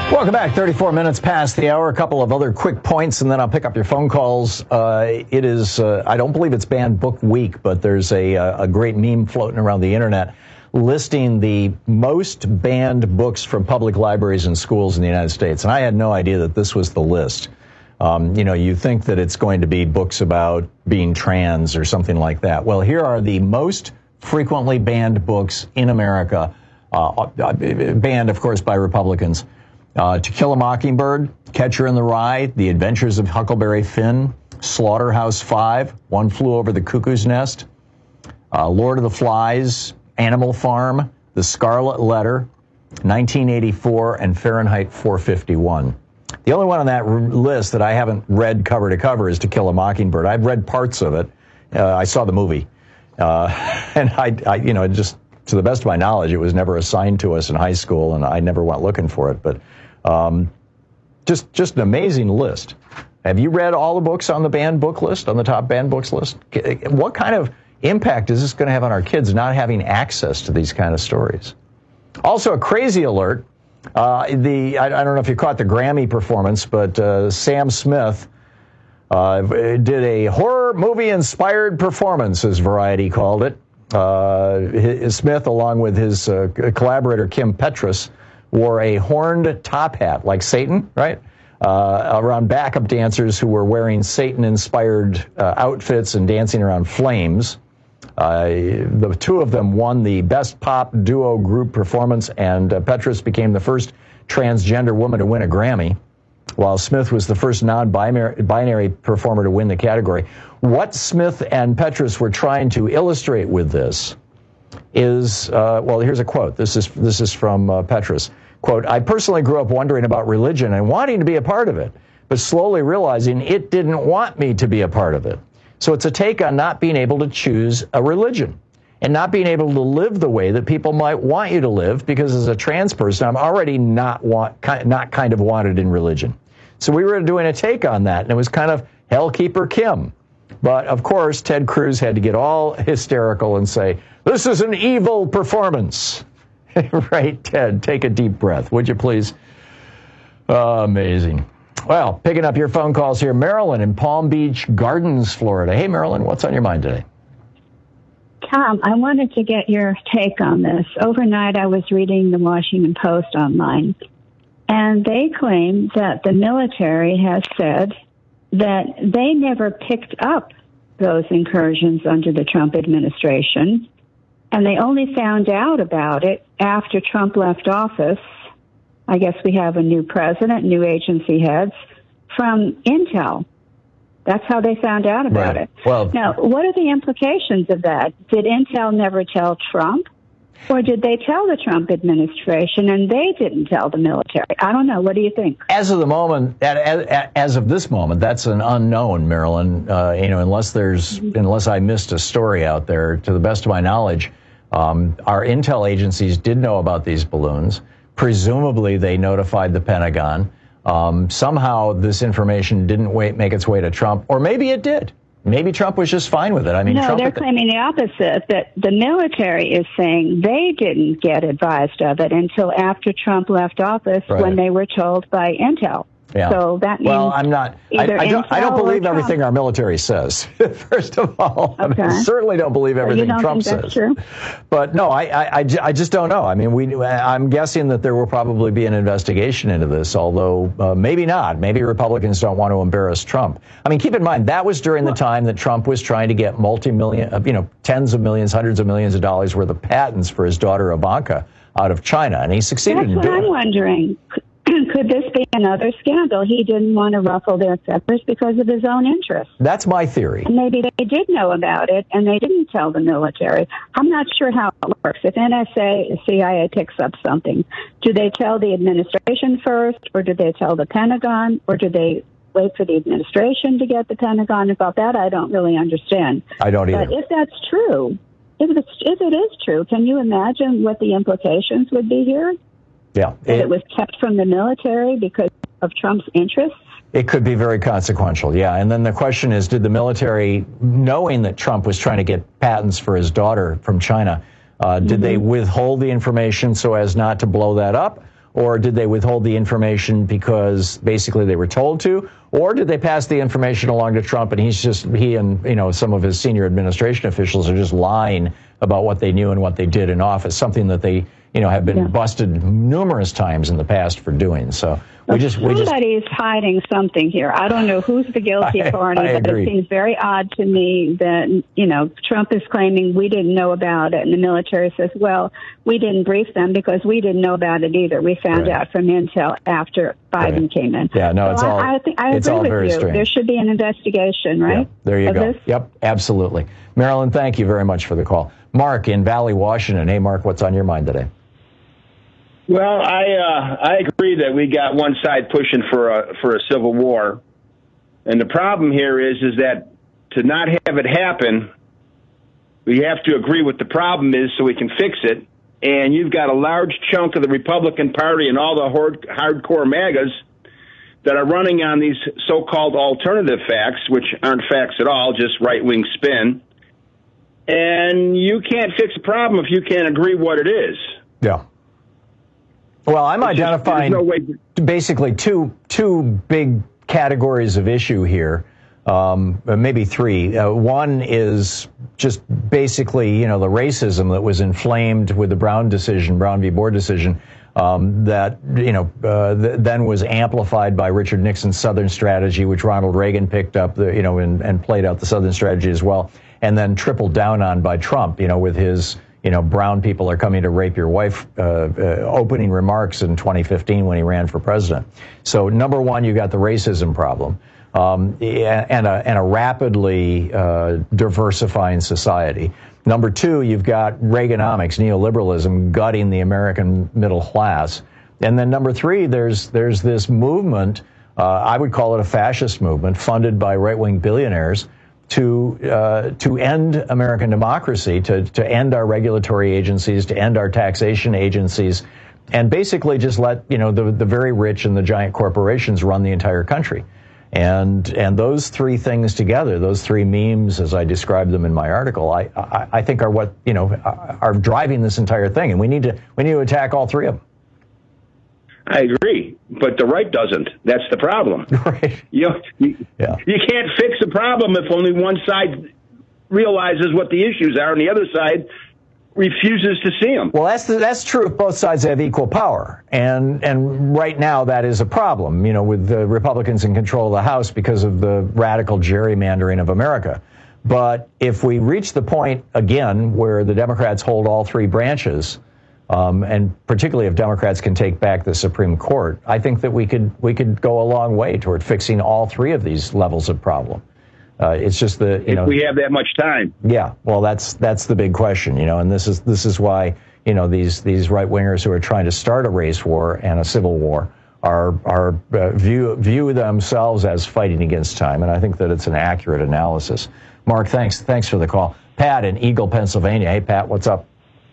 Welcome back. thirty-four minutes past the hour. A couple of other quick points, and then I'll pick up your phone calls. Uh, it is, uh, I don't believe it's Banned Book Week, but there's a, a great meme floating around the internet listing the most banned books from public libraries and schools in the United States. And I had no idea that this was the list. Um, you know, you think that it's going to be books about being trans or something like that. Well, here are the most frequently banned books in America, uh, banned, of course, by Republicans. Uh, To Kill a Mockingbird, Catcher in the Rye, The Adventures of Huckleberry Finn, Slaughterhouse Five, One Flew Over the Cuckoo's Nest, uh, Lord of the Flies, Animal Farm, The Scarlet Letter, nineteen eighty-four, and Fahrenheit four fifty-one. The only one on that r- list that I haven't read cover to cover is To Kill a Mockingbird. I've read parts of it. Uh, I saw the movie. Uh, and I, I, you know, just to the best of my knowledge, it was never assigned to us in high school, and I never went looking for it. But Um, just just an amazing list. Have you read all the books on the banned book list, on the top banned books list? What kind of impact is this going to have on our kids not having access to these kind of stories? Also, a crazy alert. Uh, the I, I don't know if you caught the Grammy performance, but uh, Sam Smith uh, did a horror movie-inspired performance, as Variety called it. Uh, his, Smith, along with his uh, collaborator Kim Petras, wore a horned top hat, like Satan, right? Uh, around backup dancers who were wearing Satan-inspired uh, outfits and dancing around flames. Uh, the two of them won the Best Pop Duo Group Performance, and uh, Petras became the first transgender woman to win a Grammy, while Smith was the first non-binary performer to win the category. What Smith and Petras were trying to illustrate with this is, uh, well, here's a quote. This is this is from uh, Petras. Quote, I personally grew up wondering about religion and wanting to be a part of it, but slowly realizing it didn't want me to be a part of it. So it's a take on not being able to choose a religion and not being able to live the way that people might want you to live, because as a trans person, I'm already not want, not kind of wanted in religion. So we were doing a take on that, and it was kind of Hellkeeper Kim. But, of course, Ted Cruz had to get all hysterical and say, this is an evil performance. Right, Ted? Take a deep breath, would you please? Uh, amazing. Well, picking up your phone calls here, Marilyn in Palm Beach Gardens, Florida. Hey, Marilyn, what's on your mind today? Tom, I wanted to get your take on this. Overnight, I was reading the Washington Post online, and they claim that the military has said that they never picked up those incursions under the Trump administration, and they only found out about it after Trump left office. I guess we have a new president, new agency heads, from Intel. That's how they found out about right. it. Well, now, what are the implications of that? Did Intel never tell Trump? Or did they tell the Trump administration and they didn't tell the military? I don't know. What do you think? As of the moment, as, as of this moment, that's an unknown, Marilyn. Uh, you know, unless there's, mm-hmm. unless I missed a story out there. To the best of my knowledge, um, our intel agencies did know about these balloons. Presumably, they notified the Pentagon. Um, somehow, this information didn't wait, make its way to Trump, or maybe it did. Maybe Trump was just fine with it. I mean, no, Trump they're claiming the opposite, that the military is saying they didn't get advised of it until after Trump left office, right. when they were told by Intel. Yeah. So that means well, I'm not. I, I don't. I don't believe everything our military says. First of all, okay. I mean, certainly don't believe everything well, you don't Trump think that's says. True? But no, I, I, I, I just don't know. I mean, we. I'm guessing that there will probably be an investigation into this, although uh, maybe not. Maybe Republicans don't want to embarrass Trump. I mean, keep in mind that was during the time that Trump was trying to get multi-million, you know, tens of millions, hundreds of millions of dollars worth of patents for his daughter Ivanka out of China, and he succeeded that's in doing it. That's what I'm wondering. Could this be another scandal? He didn't want to ruffle their feathers because of his own interests. That's my theory. And maybe they did know about it, and they didn't tell the military. I'm not sure how it works. If N S A, C I A picks up something, do they tell the administration first, or do they tell the Pentagon, or do they wait for the administration to get the Pentagon? About that, I don't really understand. I don't either. But if that's true, if it's, if it is true, can you imagine what the implications would be here? Yeah. That it, it was kept from the military because of Trump's interests? It could be very consequential, yeah. And then the question is, did the military, knowing that Trump was trying to get patents for his daughter from China, uh, did mm-hmm. they withhold the information so as not to blow that up? Or did they withhold the information because basically they were told to? Or did they pass the information along to Trump and he's just, he and, you know, some of his senior administration officials are just lying about what they knew and what they did in office, something that they, you know, have been yeah. busted numerous times in the past for doing. So we just, we just. Somebody is hiding something here. I don't know who's the guilty I, party, I but agree. it seems very odd to me that, you know, Trump is claiming we didn't know about it. And the military says, well, we didn't brief them because we didn't know about it either. We found right. out from intel after Biden right. came in. Yeah, no, so it's I, all, I, think, I it's agree all with very you. strange. There should be an investigation, right? Yeah, there you go. This? Yep, absolutely. Marilyn, thank you very much for the call. Mark in Valley, Washington. Hey, Mark, what's on your mind today? Well, I uh, I agree that we got one side pushing for a for a civil war, and the problem here is is that to not have it happen, we have to agree what the problem is so we can fix it. And you've got a large chunk of the Republican Party and all the hard, hardcore MAGAs that are running on these so-called alternative facts, which aren't facts at all, just right-wing spin. And you can't fix a problem if you can't agree what it is. Yeah. Well, I'm it's identifying just, no way to... basically two two big categories of issue here, um, maybe three. Uh, one is just basically, you know, the racism that was inflamed with the Brown decision, Brown v. Board decision, um, that, you know, uh, th- then was amplified by Richard Nixon's Southern strategy, which Ronald Reagan picked up, the, you know, and, and played out the Southern strategy as well, and then tripled down on by Trump, you know, with his, you know, brown people are coming to rape your wife, uh, uh, opening remarks in twenty fifteen when he ran for president. So number one, you got the racism problem, um, and a, and a rapidly uh, diversifying society. Number two, you've got Reaganomics, neoliberalism, gutting the American middle class. And then number three, there's there's this movement, uh, I would call it a fascist movement, funded by right-wing billionaires, to uh, to end American democracy, to to end our regulatory agencies, to end our taxation agencies, and basically just let, you know, the the very rich and the giant corporations run the entire country. And and those three things together, those three memes, as I described them in my article, I I, I think are what, you know, are driving this entire thing, and we need to we need to attack all three of them. I agree, but the right doesn't. That's the problem. Right. You know, you, yeah. you can't fix a problem if only one side realizes what the issues are and the other side refuses to see them. Well, that's the, that's true if both sides have equal power, and and right now that is a problem, you know, with the Republicans in control of the House because of the radical gerrymandering of America. But if we reach the point again where the Democrats hold all three branches, Um, and particularly if Democrats can take back the Supreme Court, I think that we could we could go a long way toward fixing all three of these levels of problem. Uh, it's just the you if know we have that much time. Yeah, well, that's that's the big question, you know, and this is this is why, you know, these these right wingers who are trying to start a race war and a civil war are are uh, view view themselves as fighting against time, and I think that it's an accurate analysis. Mark, thanks thanks for the call. Pat in Eagle, Pennsylvania. Hey, Pat, what's up?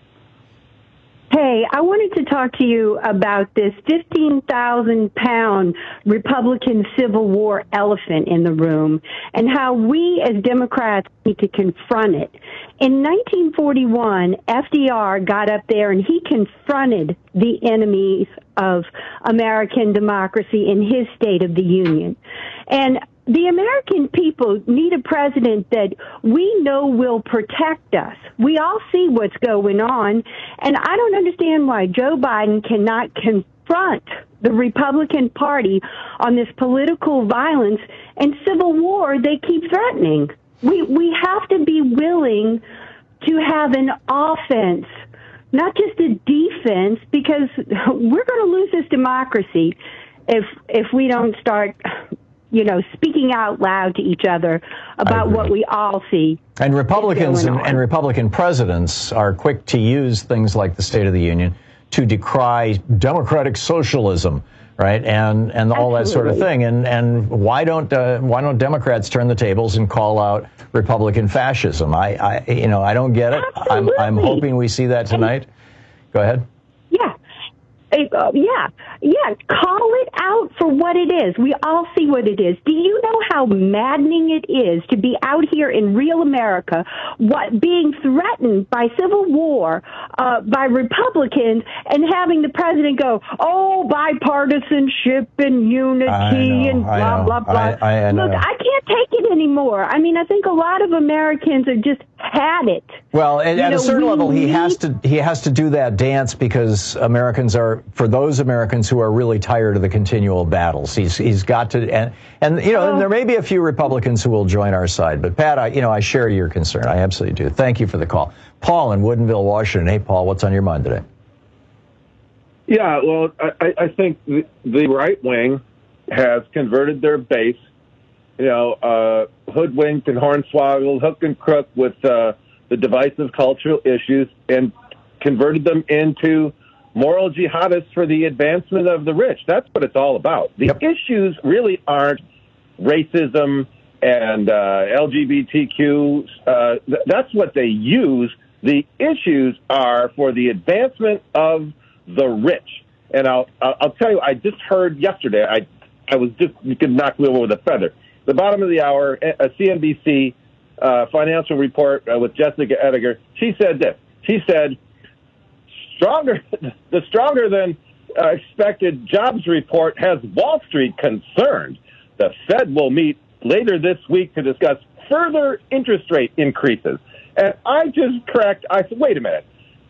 Hey, I wanted to talk to you about this fifteen thousand pound Republican Civil War elephant in the room and how we as Democrats need to confront it. In nineteen forty-one, F D R got up there and he confronted the enemies of American democracy in his State of the Union. And the American people need a president that we know will protect us. We all see what's going on, and I don't understand why Joe Biden cannot confront the Republican Party on this political violence and civil war they keep threatening. We we have to be willing to have an offense, not just a defense, because we're going to lose this democracy if if we don't start, you know, speaking out loud to each other about what we all see. And Republicans and, and Republican presidents are quick to use things like the State of the Union to decry democratic socialism, right? And and all Absolutely. That sort of thing. And and why don't uh, why don't Democrats turn the tables and call out Republican fascism? I, I you know I don't get it. Absolutely. I'm I'm hoping we see that tonight. Go ahead. Yeah. Uh, yeah, yeah. Call it out for what it is. We all see what it is. Do you know how maddening it is to be out here in real America, what being threatened by civil war uh, by Republicans, and having the president go, "Oh, bipartisanship and unity and blah blah blah." I, I, I Look, I can't take it anymore. I mean, I think a lot of Americans have just had it. Well, at, at know, a certain we level, he need- has to he has to do that dance because Americans are, for those Americans who are really tired of the continual battles, he's he's got to, and and you know, and there may be a few Republicans who will join our side, but Pat, I you know, I share your concern. I absolutely do. Thank you for the call, Paul in Woodinville, Washington. Hey, Paul, what's on your mind today? Yeah, well, I, I think the, the right wing has converted their base, you know, uh, hoodwinked and hornswoggled, hook and crook with uh, the divisive cultural issues, and converted them into moral jihadists for the advancement of the rich. That's what it's all about. The yep. issues really aren't racism and uh, L G B T Q. Uh, th- that's what they use. The issues are for the advancement of the rich. And I'll, I'll tell you, I just heard yesterday, I, I was just, you could knock me over with a feather. The bottom of the hour, a C N B C uh, financial report uh, with Jessica Ettinger, she said this. She said, stronger, the stronger than uh, expected jobs report has Wall Street concerned. The Fed will meet later this week to discuss further interest rate increases. And I just cracked, I said, wait a minute.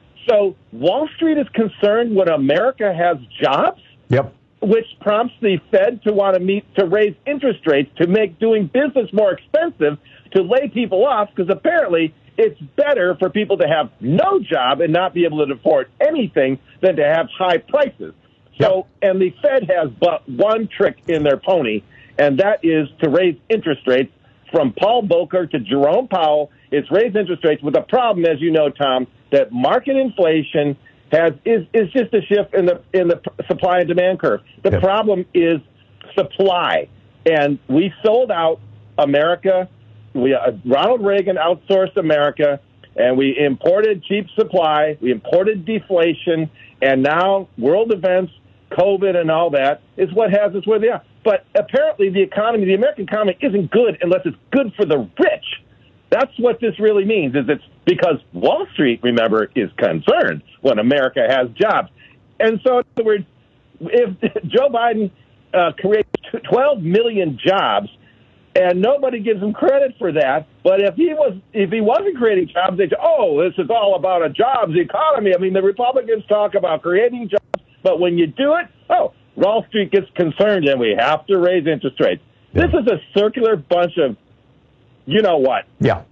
So Wall Street is concerned when America has jobs? Yep. Which prompts the Fed to want to meet to raise interest rates to make doing business more expensive, to lay people off, because apparently it's better for people to have no job and not be able to afford anything than to have high prices. So, and the Fed has but one trick in their pony, and that is to raise interest rates. From Paul Volcker to Jerome Powell, it's raise interest rates with a problem, as you know, Tom, that market inflation has is, is just a shift in the in the supply and demand curve. The yep. problem is supply, and we sold out America. We uh, Ronald Reagan outsourced America, and we imported cheap supply. We imported deflation, and now world events, COVID, and all that is what has us where they are. But apparently, the economy, the American economy, isn't good unless it's good for the rich. That's what this really means, is it's because Wall Street, remember, is concerned when America has jobs. And so, in other words, if Joe Biden uh, creates twelve million jobs and nobody gives him credit for that, but if he was, if he wasn't creating jobs, they'd say, oh, this is all about a jobs economy. I mean, the Republicans talk about creating jobs, but when you do it, oh, Wall Street gets concerned and we have to raise interest rates. Yeah. This is a circular bunch of you know what. Yeah.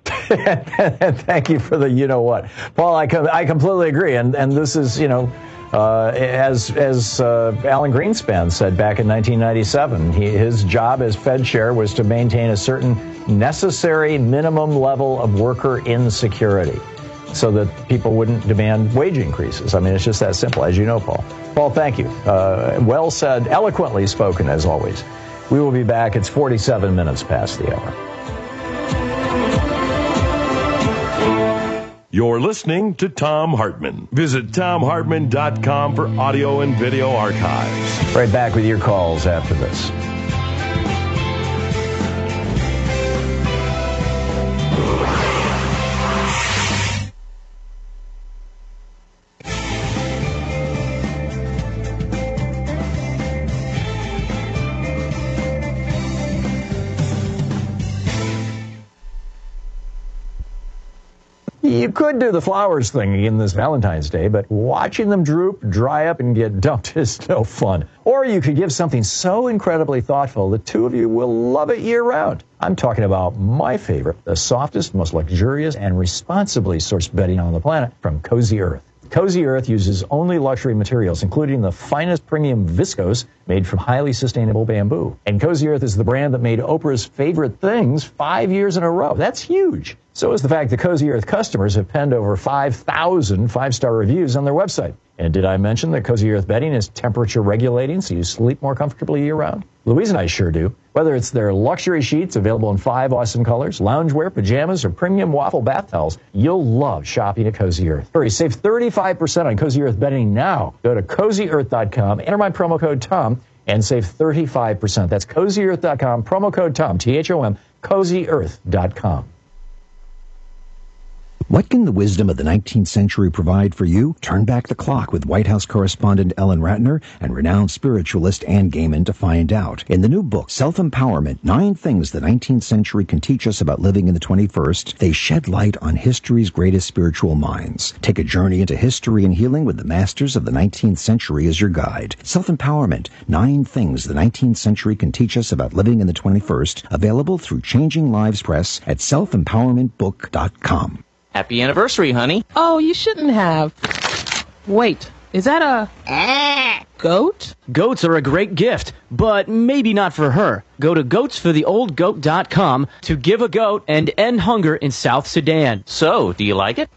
Thank you for the you know what. Paul, I, com- I completely agree. And and this is, you know, uh, as as uh, Alan Greenspan said back in nineteen ninety-seven, he, his job as Fed chair was to maintain a certain necessary minimum level of worker insecurity so that people wouldn't demand wage increases. I mean, it's just that simple, as you know, Paul. Paul, thank you. Uh, well said, eloquently spoken, as always. We will be back. It's forty-seven minutes past the hour. You're listening to Thom Hartmann. Visit Thom Hartmann dot com for audio and video archives. Right back with your calls after this. You could do the flowers thing in this Valentine's Day, but watching them droop, dry up, and get dumped is no fun. Or you could give something so incredibly thoughtful the two of you will love it year-round. I'm talking about my favorite, the softest, most luxurious, and responsibly sourced bedding on the planet from Cozy Earth. Cozy Earth uses only luxury materials, including the finest premium viscose made from highly sustainable bamboo. And Cozy Earth is the brand that made Oprah's Favorite Things five years in a row. That's huge. So is the fact that Cozy Earth customers have penned over five thousand five-star reviews on their website. And did I mention that Cozy Earth bedding is temperature regulating, so you sleep more comfortably year-round? Louise and I sure do. Whether it's their luxury sheets available in five awesome colors, loungewear, pajamas, or premium waffle bath towels, you'll love shopping at Cozy Earth. Hurry, save thirty-five percent on Cozy Earth bedding now. Go to cozy earth dot com, enter my promo code TOM, and save thirty-five percent. That's cozy earth dot com, promo code TOM, T H O M, cozy earth dot com. What can the wisdom of the nineteenth century provide for you? Turn back the clock with White House correspondent Ellen Ratner and renowned spiritualist Ann Gaiman to find out. In the new book, Self-Empowerment, Nine Things the nineteenth Century Can Teach Us About Living in the twenty-first, they shed light on history's greatest spiritual minds. Take a journey into history and healing with the masters of the nineteenth century as your guide. Self-Empowerment, Nine Things the nineteenth Century Can Teach Us About Living in the twenty-first, available through Changing Lives Press at self empowerment book dot com. Happy anniversary, honey. Oh, you shouldn't have. Wait, is that a goat? Goats are a great gift, but maybe not for her. Go to goats for the old goat dot com to give a goat and end hunger in South Sudan. So, do you like it?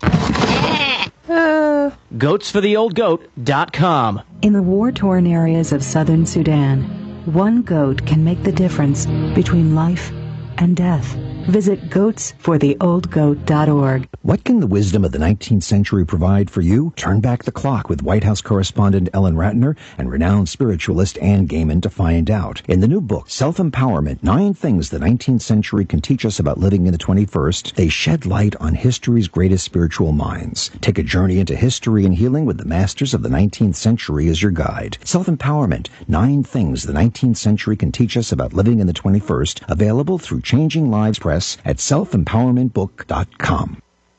Uh... goats for the old goat dot com. In the war-torn areas of southern Sudan, one goat can make the difference between life and death. Visit goats for the old goat dot org. What can the wisdom of the nineteenth century provide for you? Turn back the clock with White House correspondent Ellen Ratner and renowned spiritualist Ann Gaiman to find out. In the new book, Self-Empowerment, Nine Things the nineteenth Century Can Teach Us About Living in the twenty-first, they shed light on history's greatest spiritual minds. Take a journey into history and healing with the masters of the nineteenth century as your guide. Self-Empowerment, Nine Things the nineteenth Century Can Teach Us About Living in the twenty-first, available through Changing Lives Press at self empowerment book dot com.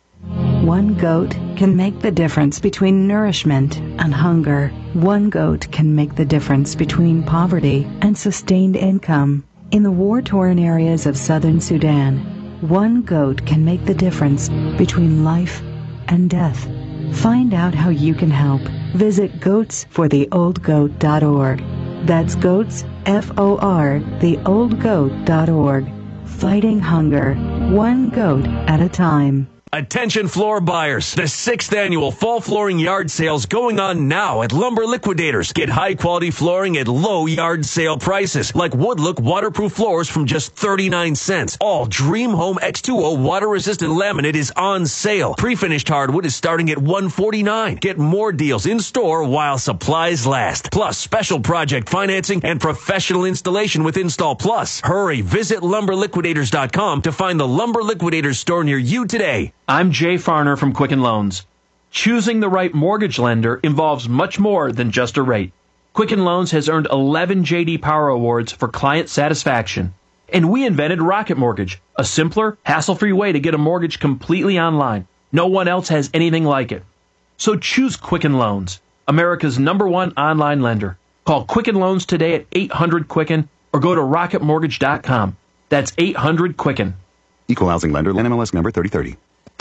One goat can make the difference between nourishment and hunger. One goat can make the difference between poverty and sustained income. In the war-torn areas of southern Sudan, one goat can make the difference between life and death. Find out how you can help. Visit goats for the old goat dot org. That's goats, F O R, the old goat dot org. Fighting hunger, one goat at a time. Attention floor buyers. The sixth annual fall flooring yard sale's going on now at Lumber Liquidators. Get high quality flooring at low yard sale prices, like Woodlook waterproof floors from just thirty-nine cents. All Dream Home X two O water resistant laminate is on sale. Pre-finished hardwood is starting at one forty-nine. Get more deals in store while supplies last. Plus special project financing and professional installation with Install Plus. Hurry, visit lumber liquidators dot com to find the Lumber Liquidators store near you today. I'm Jay Farner from Quicken Loans. Choosing the right mortgage lender involves much more than just a rate. Quicken Loans has earned eleven J D Power Awards for client satisfaction. And we invented Rocket Mortgage, a simpler, hassle-free way to get a mortgage completely online. No one else has anything like it. So choose Quicken Loans, America's number one online lender. Call Quicken Loans today at eight hundred Quicken or go to rocket mortgage dot com. That's eight hundred Quicken. Equal housing lender, N M L S number thirty thirty.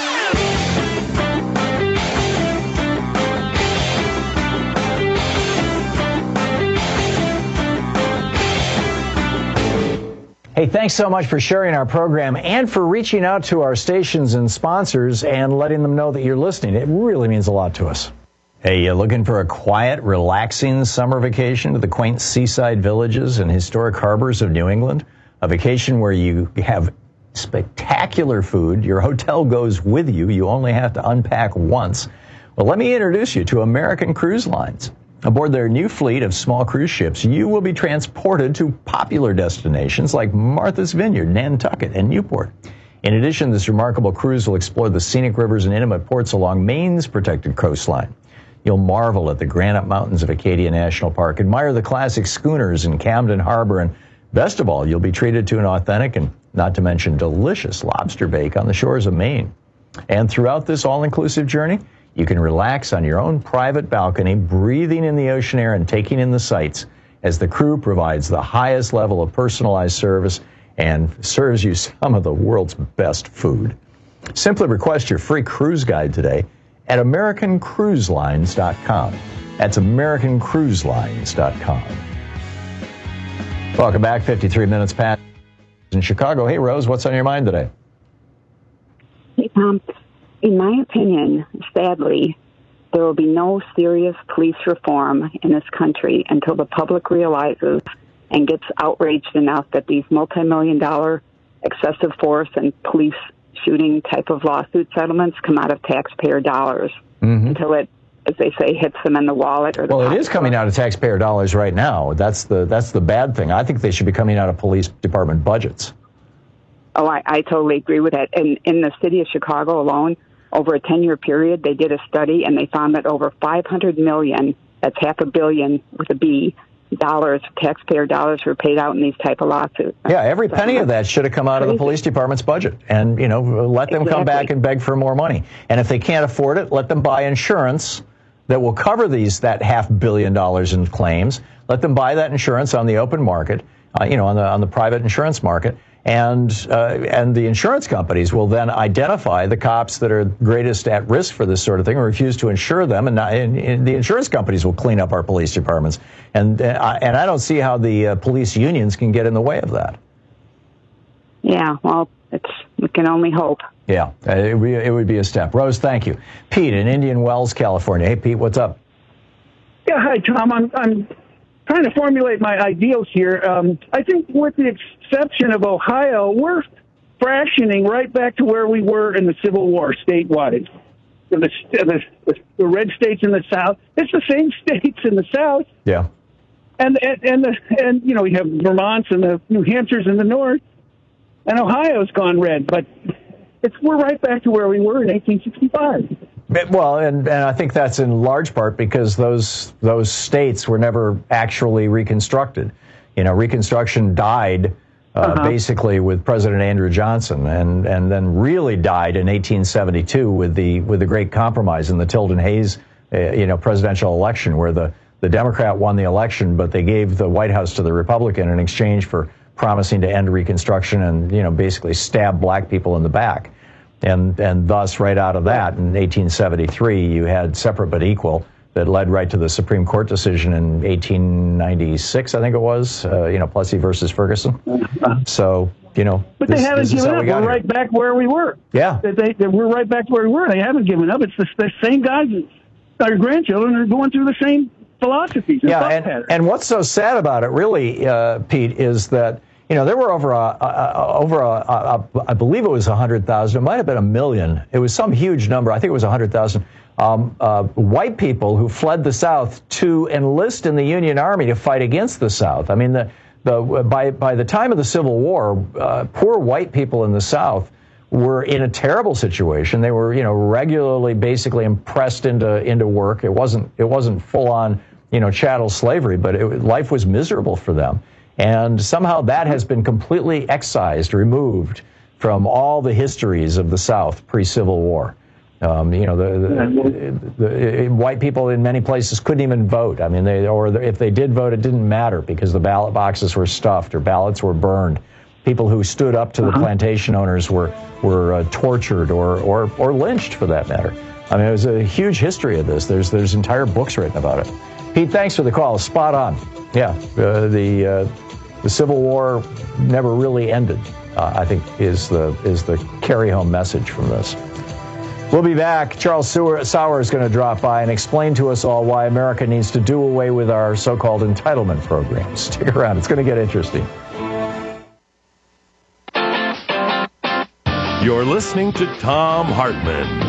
Hey, thanks so much for sharing our program and for reaching out to our stations and sponsors and letting them know that you're listening. It really means a lot to us. Hey, you looking for a quiet, relaxing summer vacation to the quaint seaside villages and historic harbors of New England? A vacation where you have spectacular food, your hotel goes with you, you only have to unpack once. Well, let me introduce you to American Cruise Lines. Aboard their new fleet of small cruise ships, you will be transported to popular destinations like Martha's Vineyard, Nantucket, and Newport. In addition, this remarkable cruise will explore the scenic rivers and intimate ports along Maine's protected coastline. You'll marvel at the granite mountains of Acadia National Park, admire the classic schooners in Camden Harbor, and best of all, you'll be treated to an authentic and not to mention delicious lobster bake on the shores of Maine. And throughout this all-inclusive journey, you can relax on your own private balcony, breathing in the ocean air and taking in the sights as the crew provides the highest level of personalized service and serves you some of the world's best food. Simply request your free cruise guide today at American Cruise Lines dot com. That's American Cruise Lines dot com. Welcome back, fifty-three minutes past in Chicago. Hey, Rose, what's on your mind today? Hey, Tom. In my opinion, sadly, there will be no serious police reform in this country until the public realizes and gets outraged enough that these multi-million dollar excessive force and police shooting type of lawsuit settlements come out of taxpayer dollars mm-hmm. until it, as they say, hits them in the wallet. Or the well, it is coming out of taxpayer dollars right now. That's the that's the bad thing. I think they should be coming out of police department budgets. Oh, I, I totally agree with that. And in the city of Chicago alone, over a ten-year period, they did a study, and they found that over five hundred million dollars, that's half a billion with a B, dollars, taxpayer dollars were paid out in these type of lawsuits. Yeah, every penny of that should have come out of the police department's budget. And, you know, let them exactly. come back and beg for more money. And if they can't afford it, let them buy insurance that will cover these that half billion dollars in claims. Let them buy that insurance on the open market, uh, you know, on the on the private insurance market. And uh, and the insurance companies will then identify the cops that are greatest at risk for this sort of thing and refuse to insure them. And, not, and, and the insurance companies will clean up our police departments. And uh, I, and I don't see how the uh, police unions can get in the way of that. Yeah, well, it's we can only hope. Yeah, it would be, it would be a step. Rose, thank you. Pete in Indian Wells, California. Hey, Pete, what's up? Yeah, hi, Tom. I'm I'm trying to formulate my ideals here. Um, I think with the exception of Ohio, we're fractioning right back to where we were in the Civil War statewide. The, the, the, the red states in the South, it's the same states in the South. Yeah. And, and, and, the, and you know, you have Vermont's and the New Hampshire's in the North, and Ohio's gone red, but it's we're right back to where we were in eighteen sixty-five. Well, and, and I think that's in large part because those those states were never actually reconstructed. You know, Reconstruction died uh, uh-huh. basically with President Andrew Johnson, and, and then really died in eighteen seventy-two with the with the Great Compromise in the Tilden Hayes, uh, you know, presidential election, where the the Democrat won the election, but they gave the White House to the Republican in exchange for promising to end Reconstruction and, you know, basically stab black people in the back. And and thus, right out of that, in eighteen seventy-three, you had Separate but Equal that led right to the Supreme Court decision in eighteen ninety-six, I think it was, uh, you know, Plessy versus Ferguson. So, you know, But this, they haven't this is given how up. we got We're here. right back where we were. Yeah. They, they, they, we're right back where we were. They haven't given up. It's the, the same guys. Our grandchildren are going through the same philosophies. And Yeah, and, and what's so sad about it, really, uh, Pete, is that, you know, there were over a, a, a over a, a, a, I believe it was one hundred thousand. It might have been a million. It was some huge number. I think it was one hundred thousand. Um, uh, white people who fled the South to enlist in the Union Army to fight against the South. I mean, the the by by the time of the Civil War, uh, poor white people in the South were in a terrible situation. They were, you know, regularly basically impressed into into work. It wasn't it wasn't full on, you know, chattel slavery, but it, life was miserable for them. And somehow that has been completely excised, removed from all the histories of the South pre-Civil War. Um, you know, the, the, the, the white people in many places couldn't even vote. I mean, they or if they did vote, it didn't matter because the ballot boxes were stuffed or ballots were burned. People who stood up to the uh-huh. plantation owners were were uh, tortured or, or or lynched, for that matter. I mean, it was a huge history of this. There's there's entire books written about it. Pete, thanks for the call. Spot on. Yeah, uh, the uh, the Civil War never really ended, uh, I think, is the is the carry-home message from this. We'll be back. Charles Sauer is going to drop by and explain to us all why America needs to do away with our so-called entitlement programs. Stick around. It's going to get interesting. You're listening to Thom Hartmann.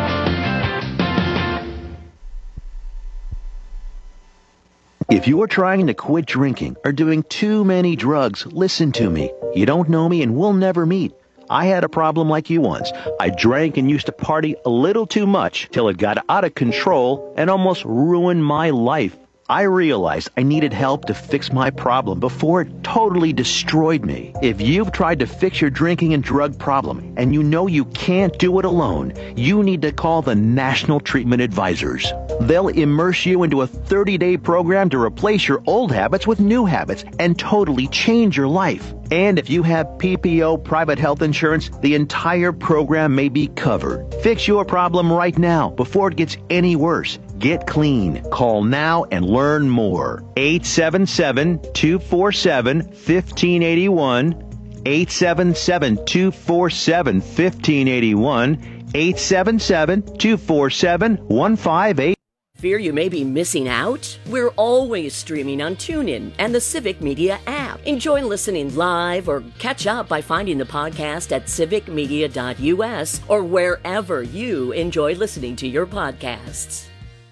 If you're trying to quit drinking or doing too many drugs, listen to me. You don't know me and we'll never meet. I had a problem like you once. I drank and used to party a little too much till it got out of control and almost ruined my life. I realized I needed help to fix my problem before it totally destroyed me. If you've tried to fix your drinking and drug problem and you know you can't do it alone, you need to call the National Treatment Advisors. They'll immerse you into a thirty-day program to replace your old habits with new habits and totally change your life. And if you have P P O private health insurance, the entire program may be covered. Fix your problem right now before it gets any worse. Get clean. Call now and learn more. eight seven seven, two four seven, one five eight one. eight seven seven, two four seven, one five eight one. eight seven seven, two four seven, one five eight one. Fear you may be missing out? We're always streaming on TuneIn and the Civic Media app. Enjoy listening live or catch up by finding the podcast at civic media dot u s or wherever you enjoy listening to your podcasts.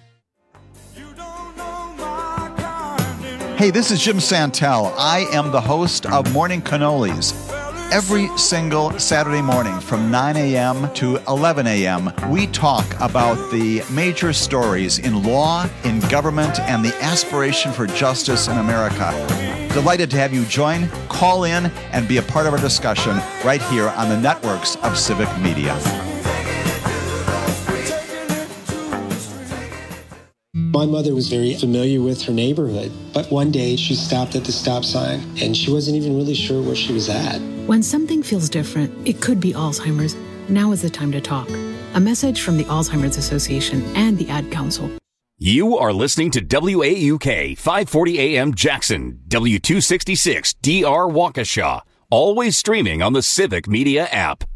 Hey, this is Jim Santel. I am the host of Morning Cannolis. Every single Saturday morning from nine a.m. to eleven a.m., we talk about the major stories in law, in government, and the aspiration for justice in America. Delighted to have you join, call in, and be a part of our discussion right here on the networks of Civic Media. My mother was very familiar with her neighborhood, but one day she stopped at the stop sign and she wasn't even really sure where she was at. When something feels different, it could be Alzheimer's. Now is the time to talk. A message from the Alzheimer's Association and the Ad Council. You are listening to W A U K five forty A M Jackson, W two sixty-six D R Waukesha, always streaming on the Civic Media app.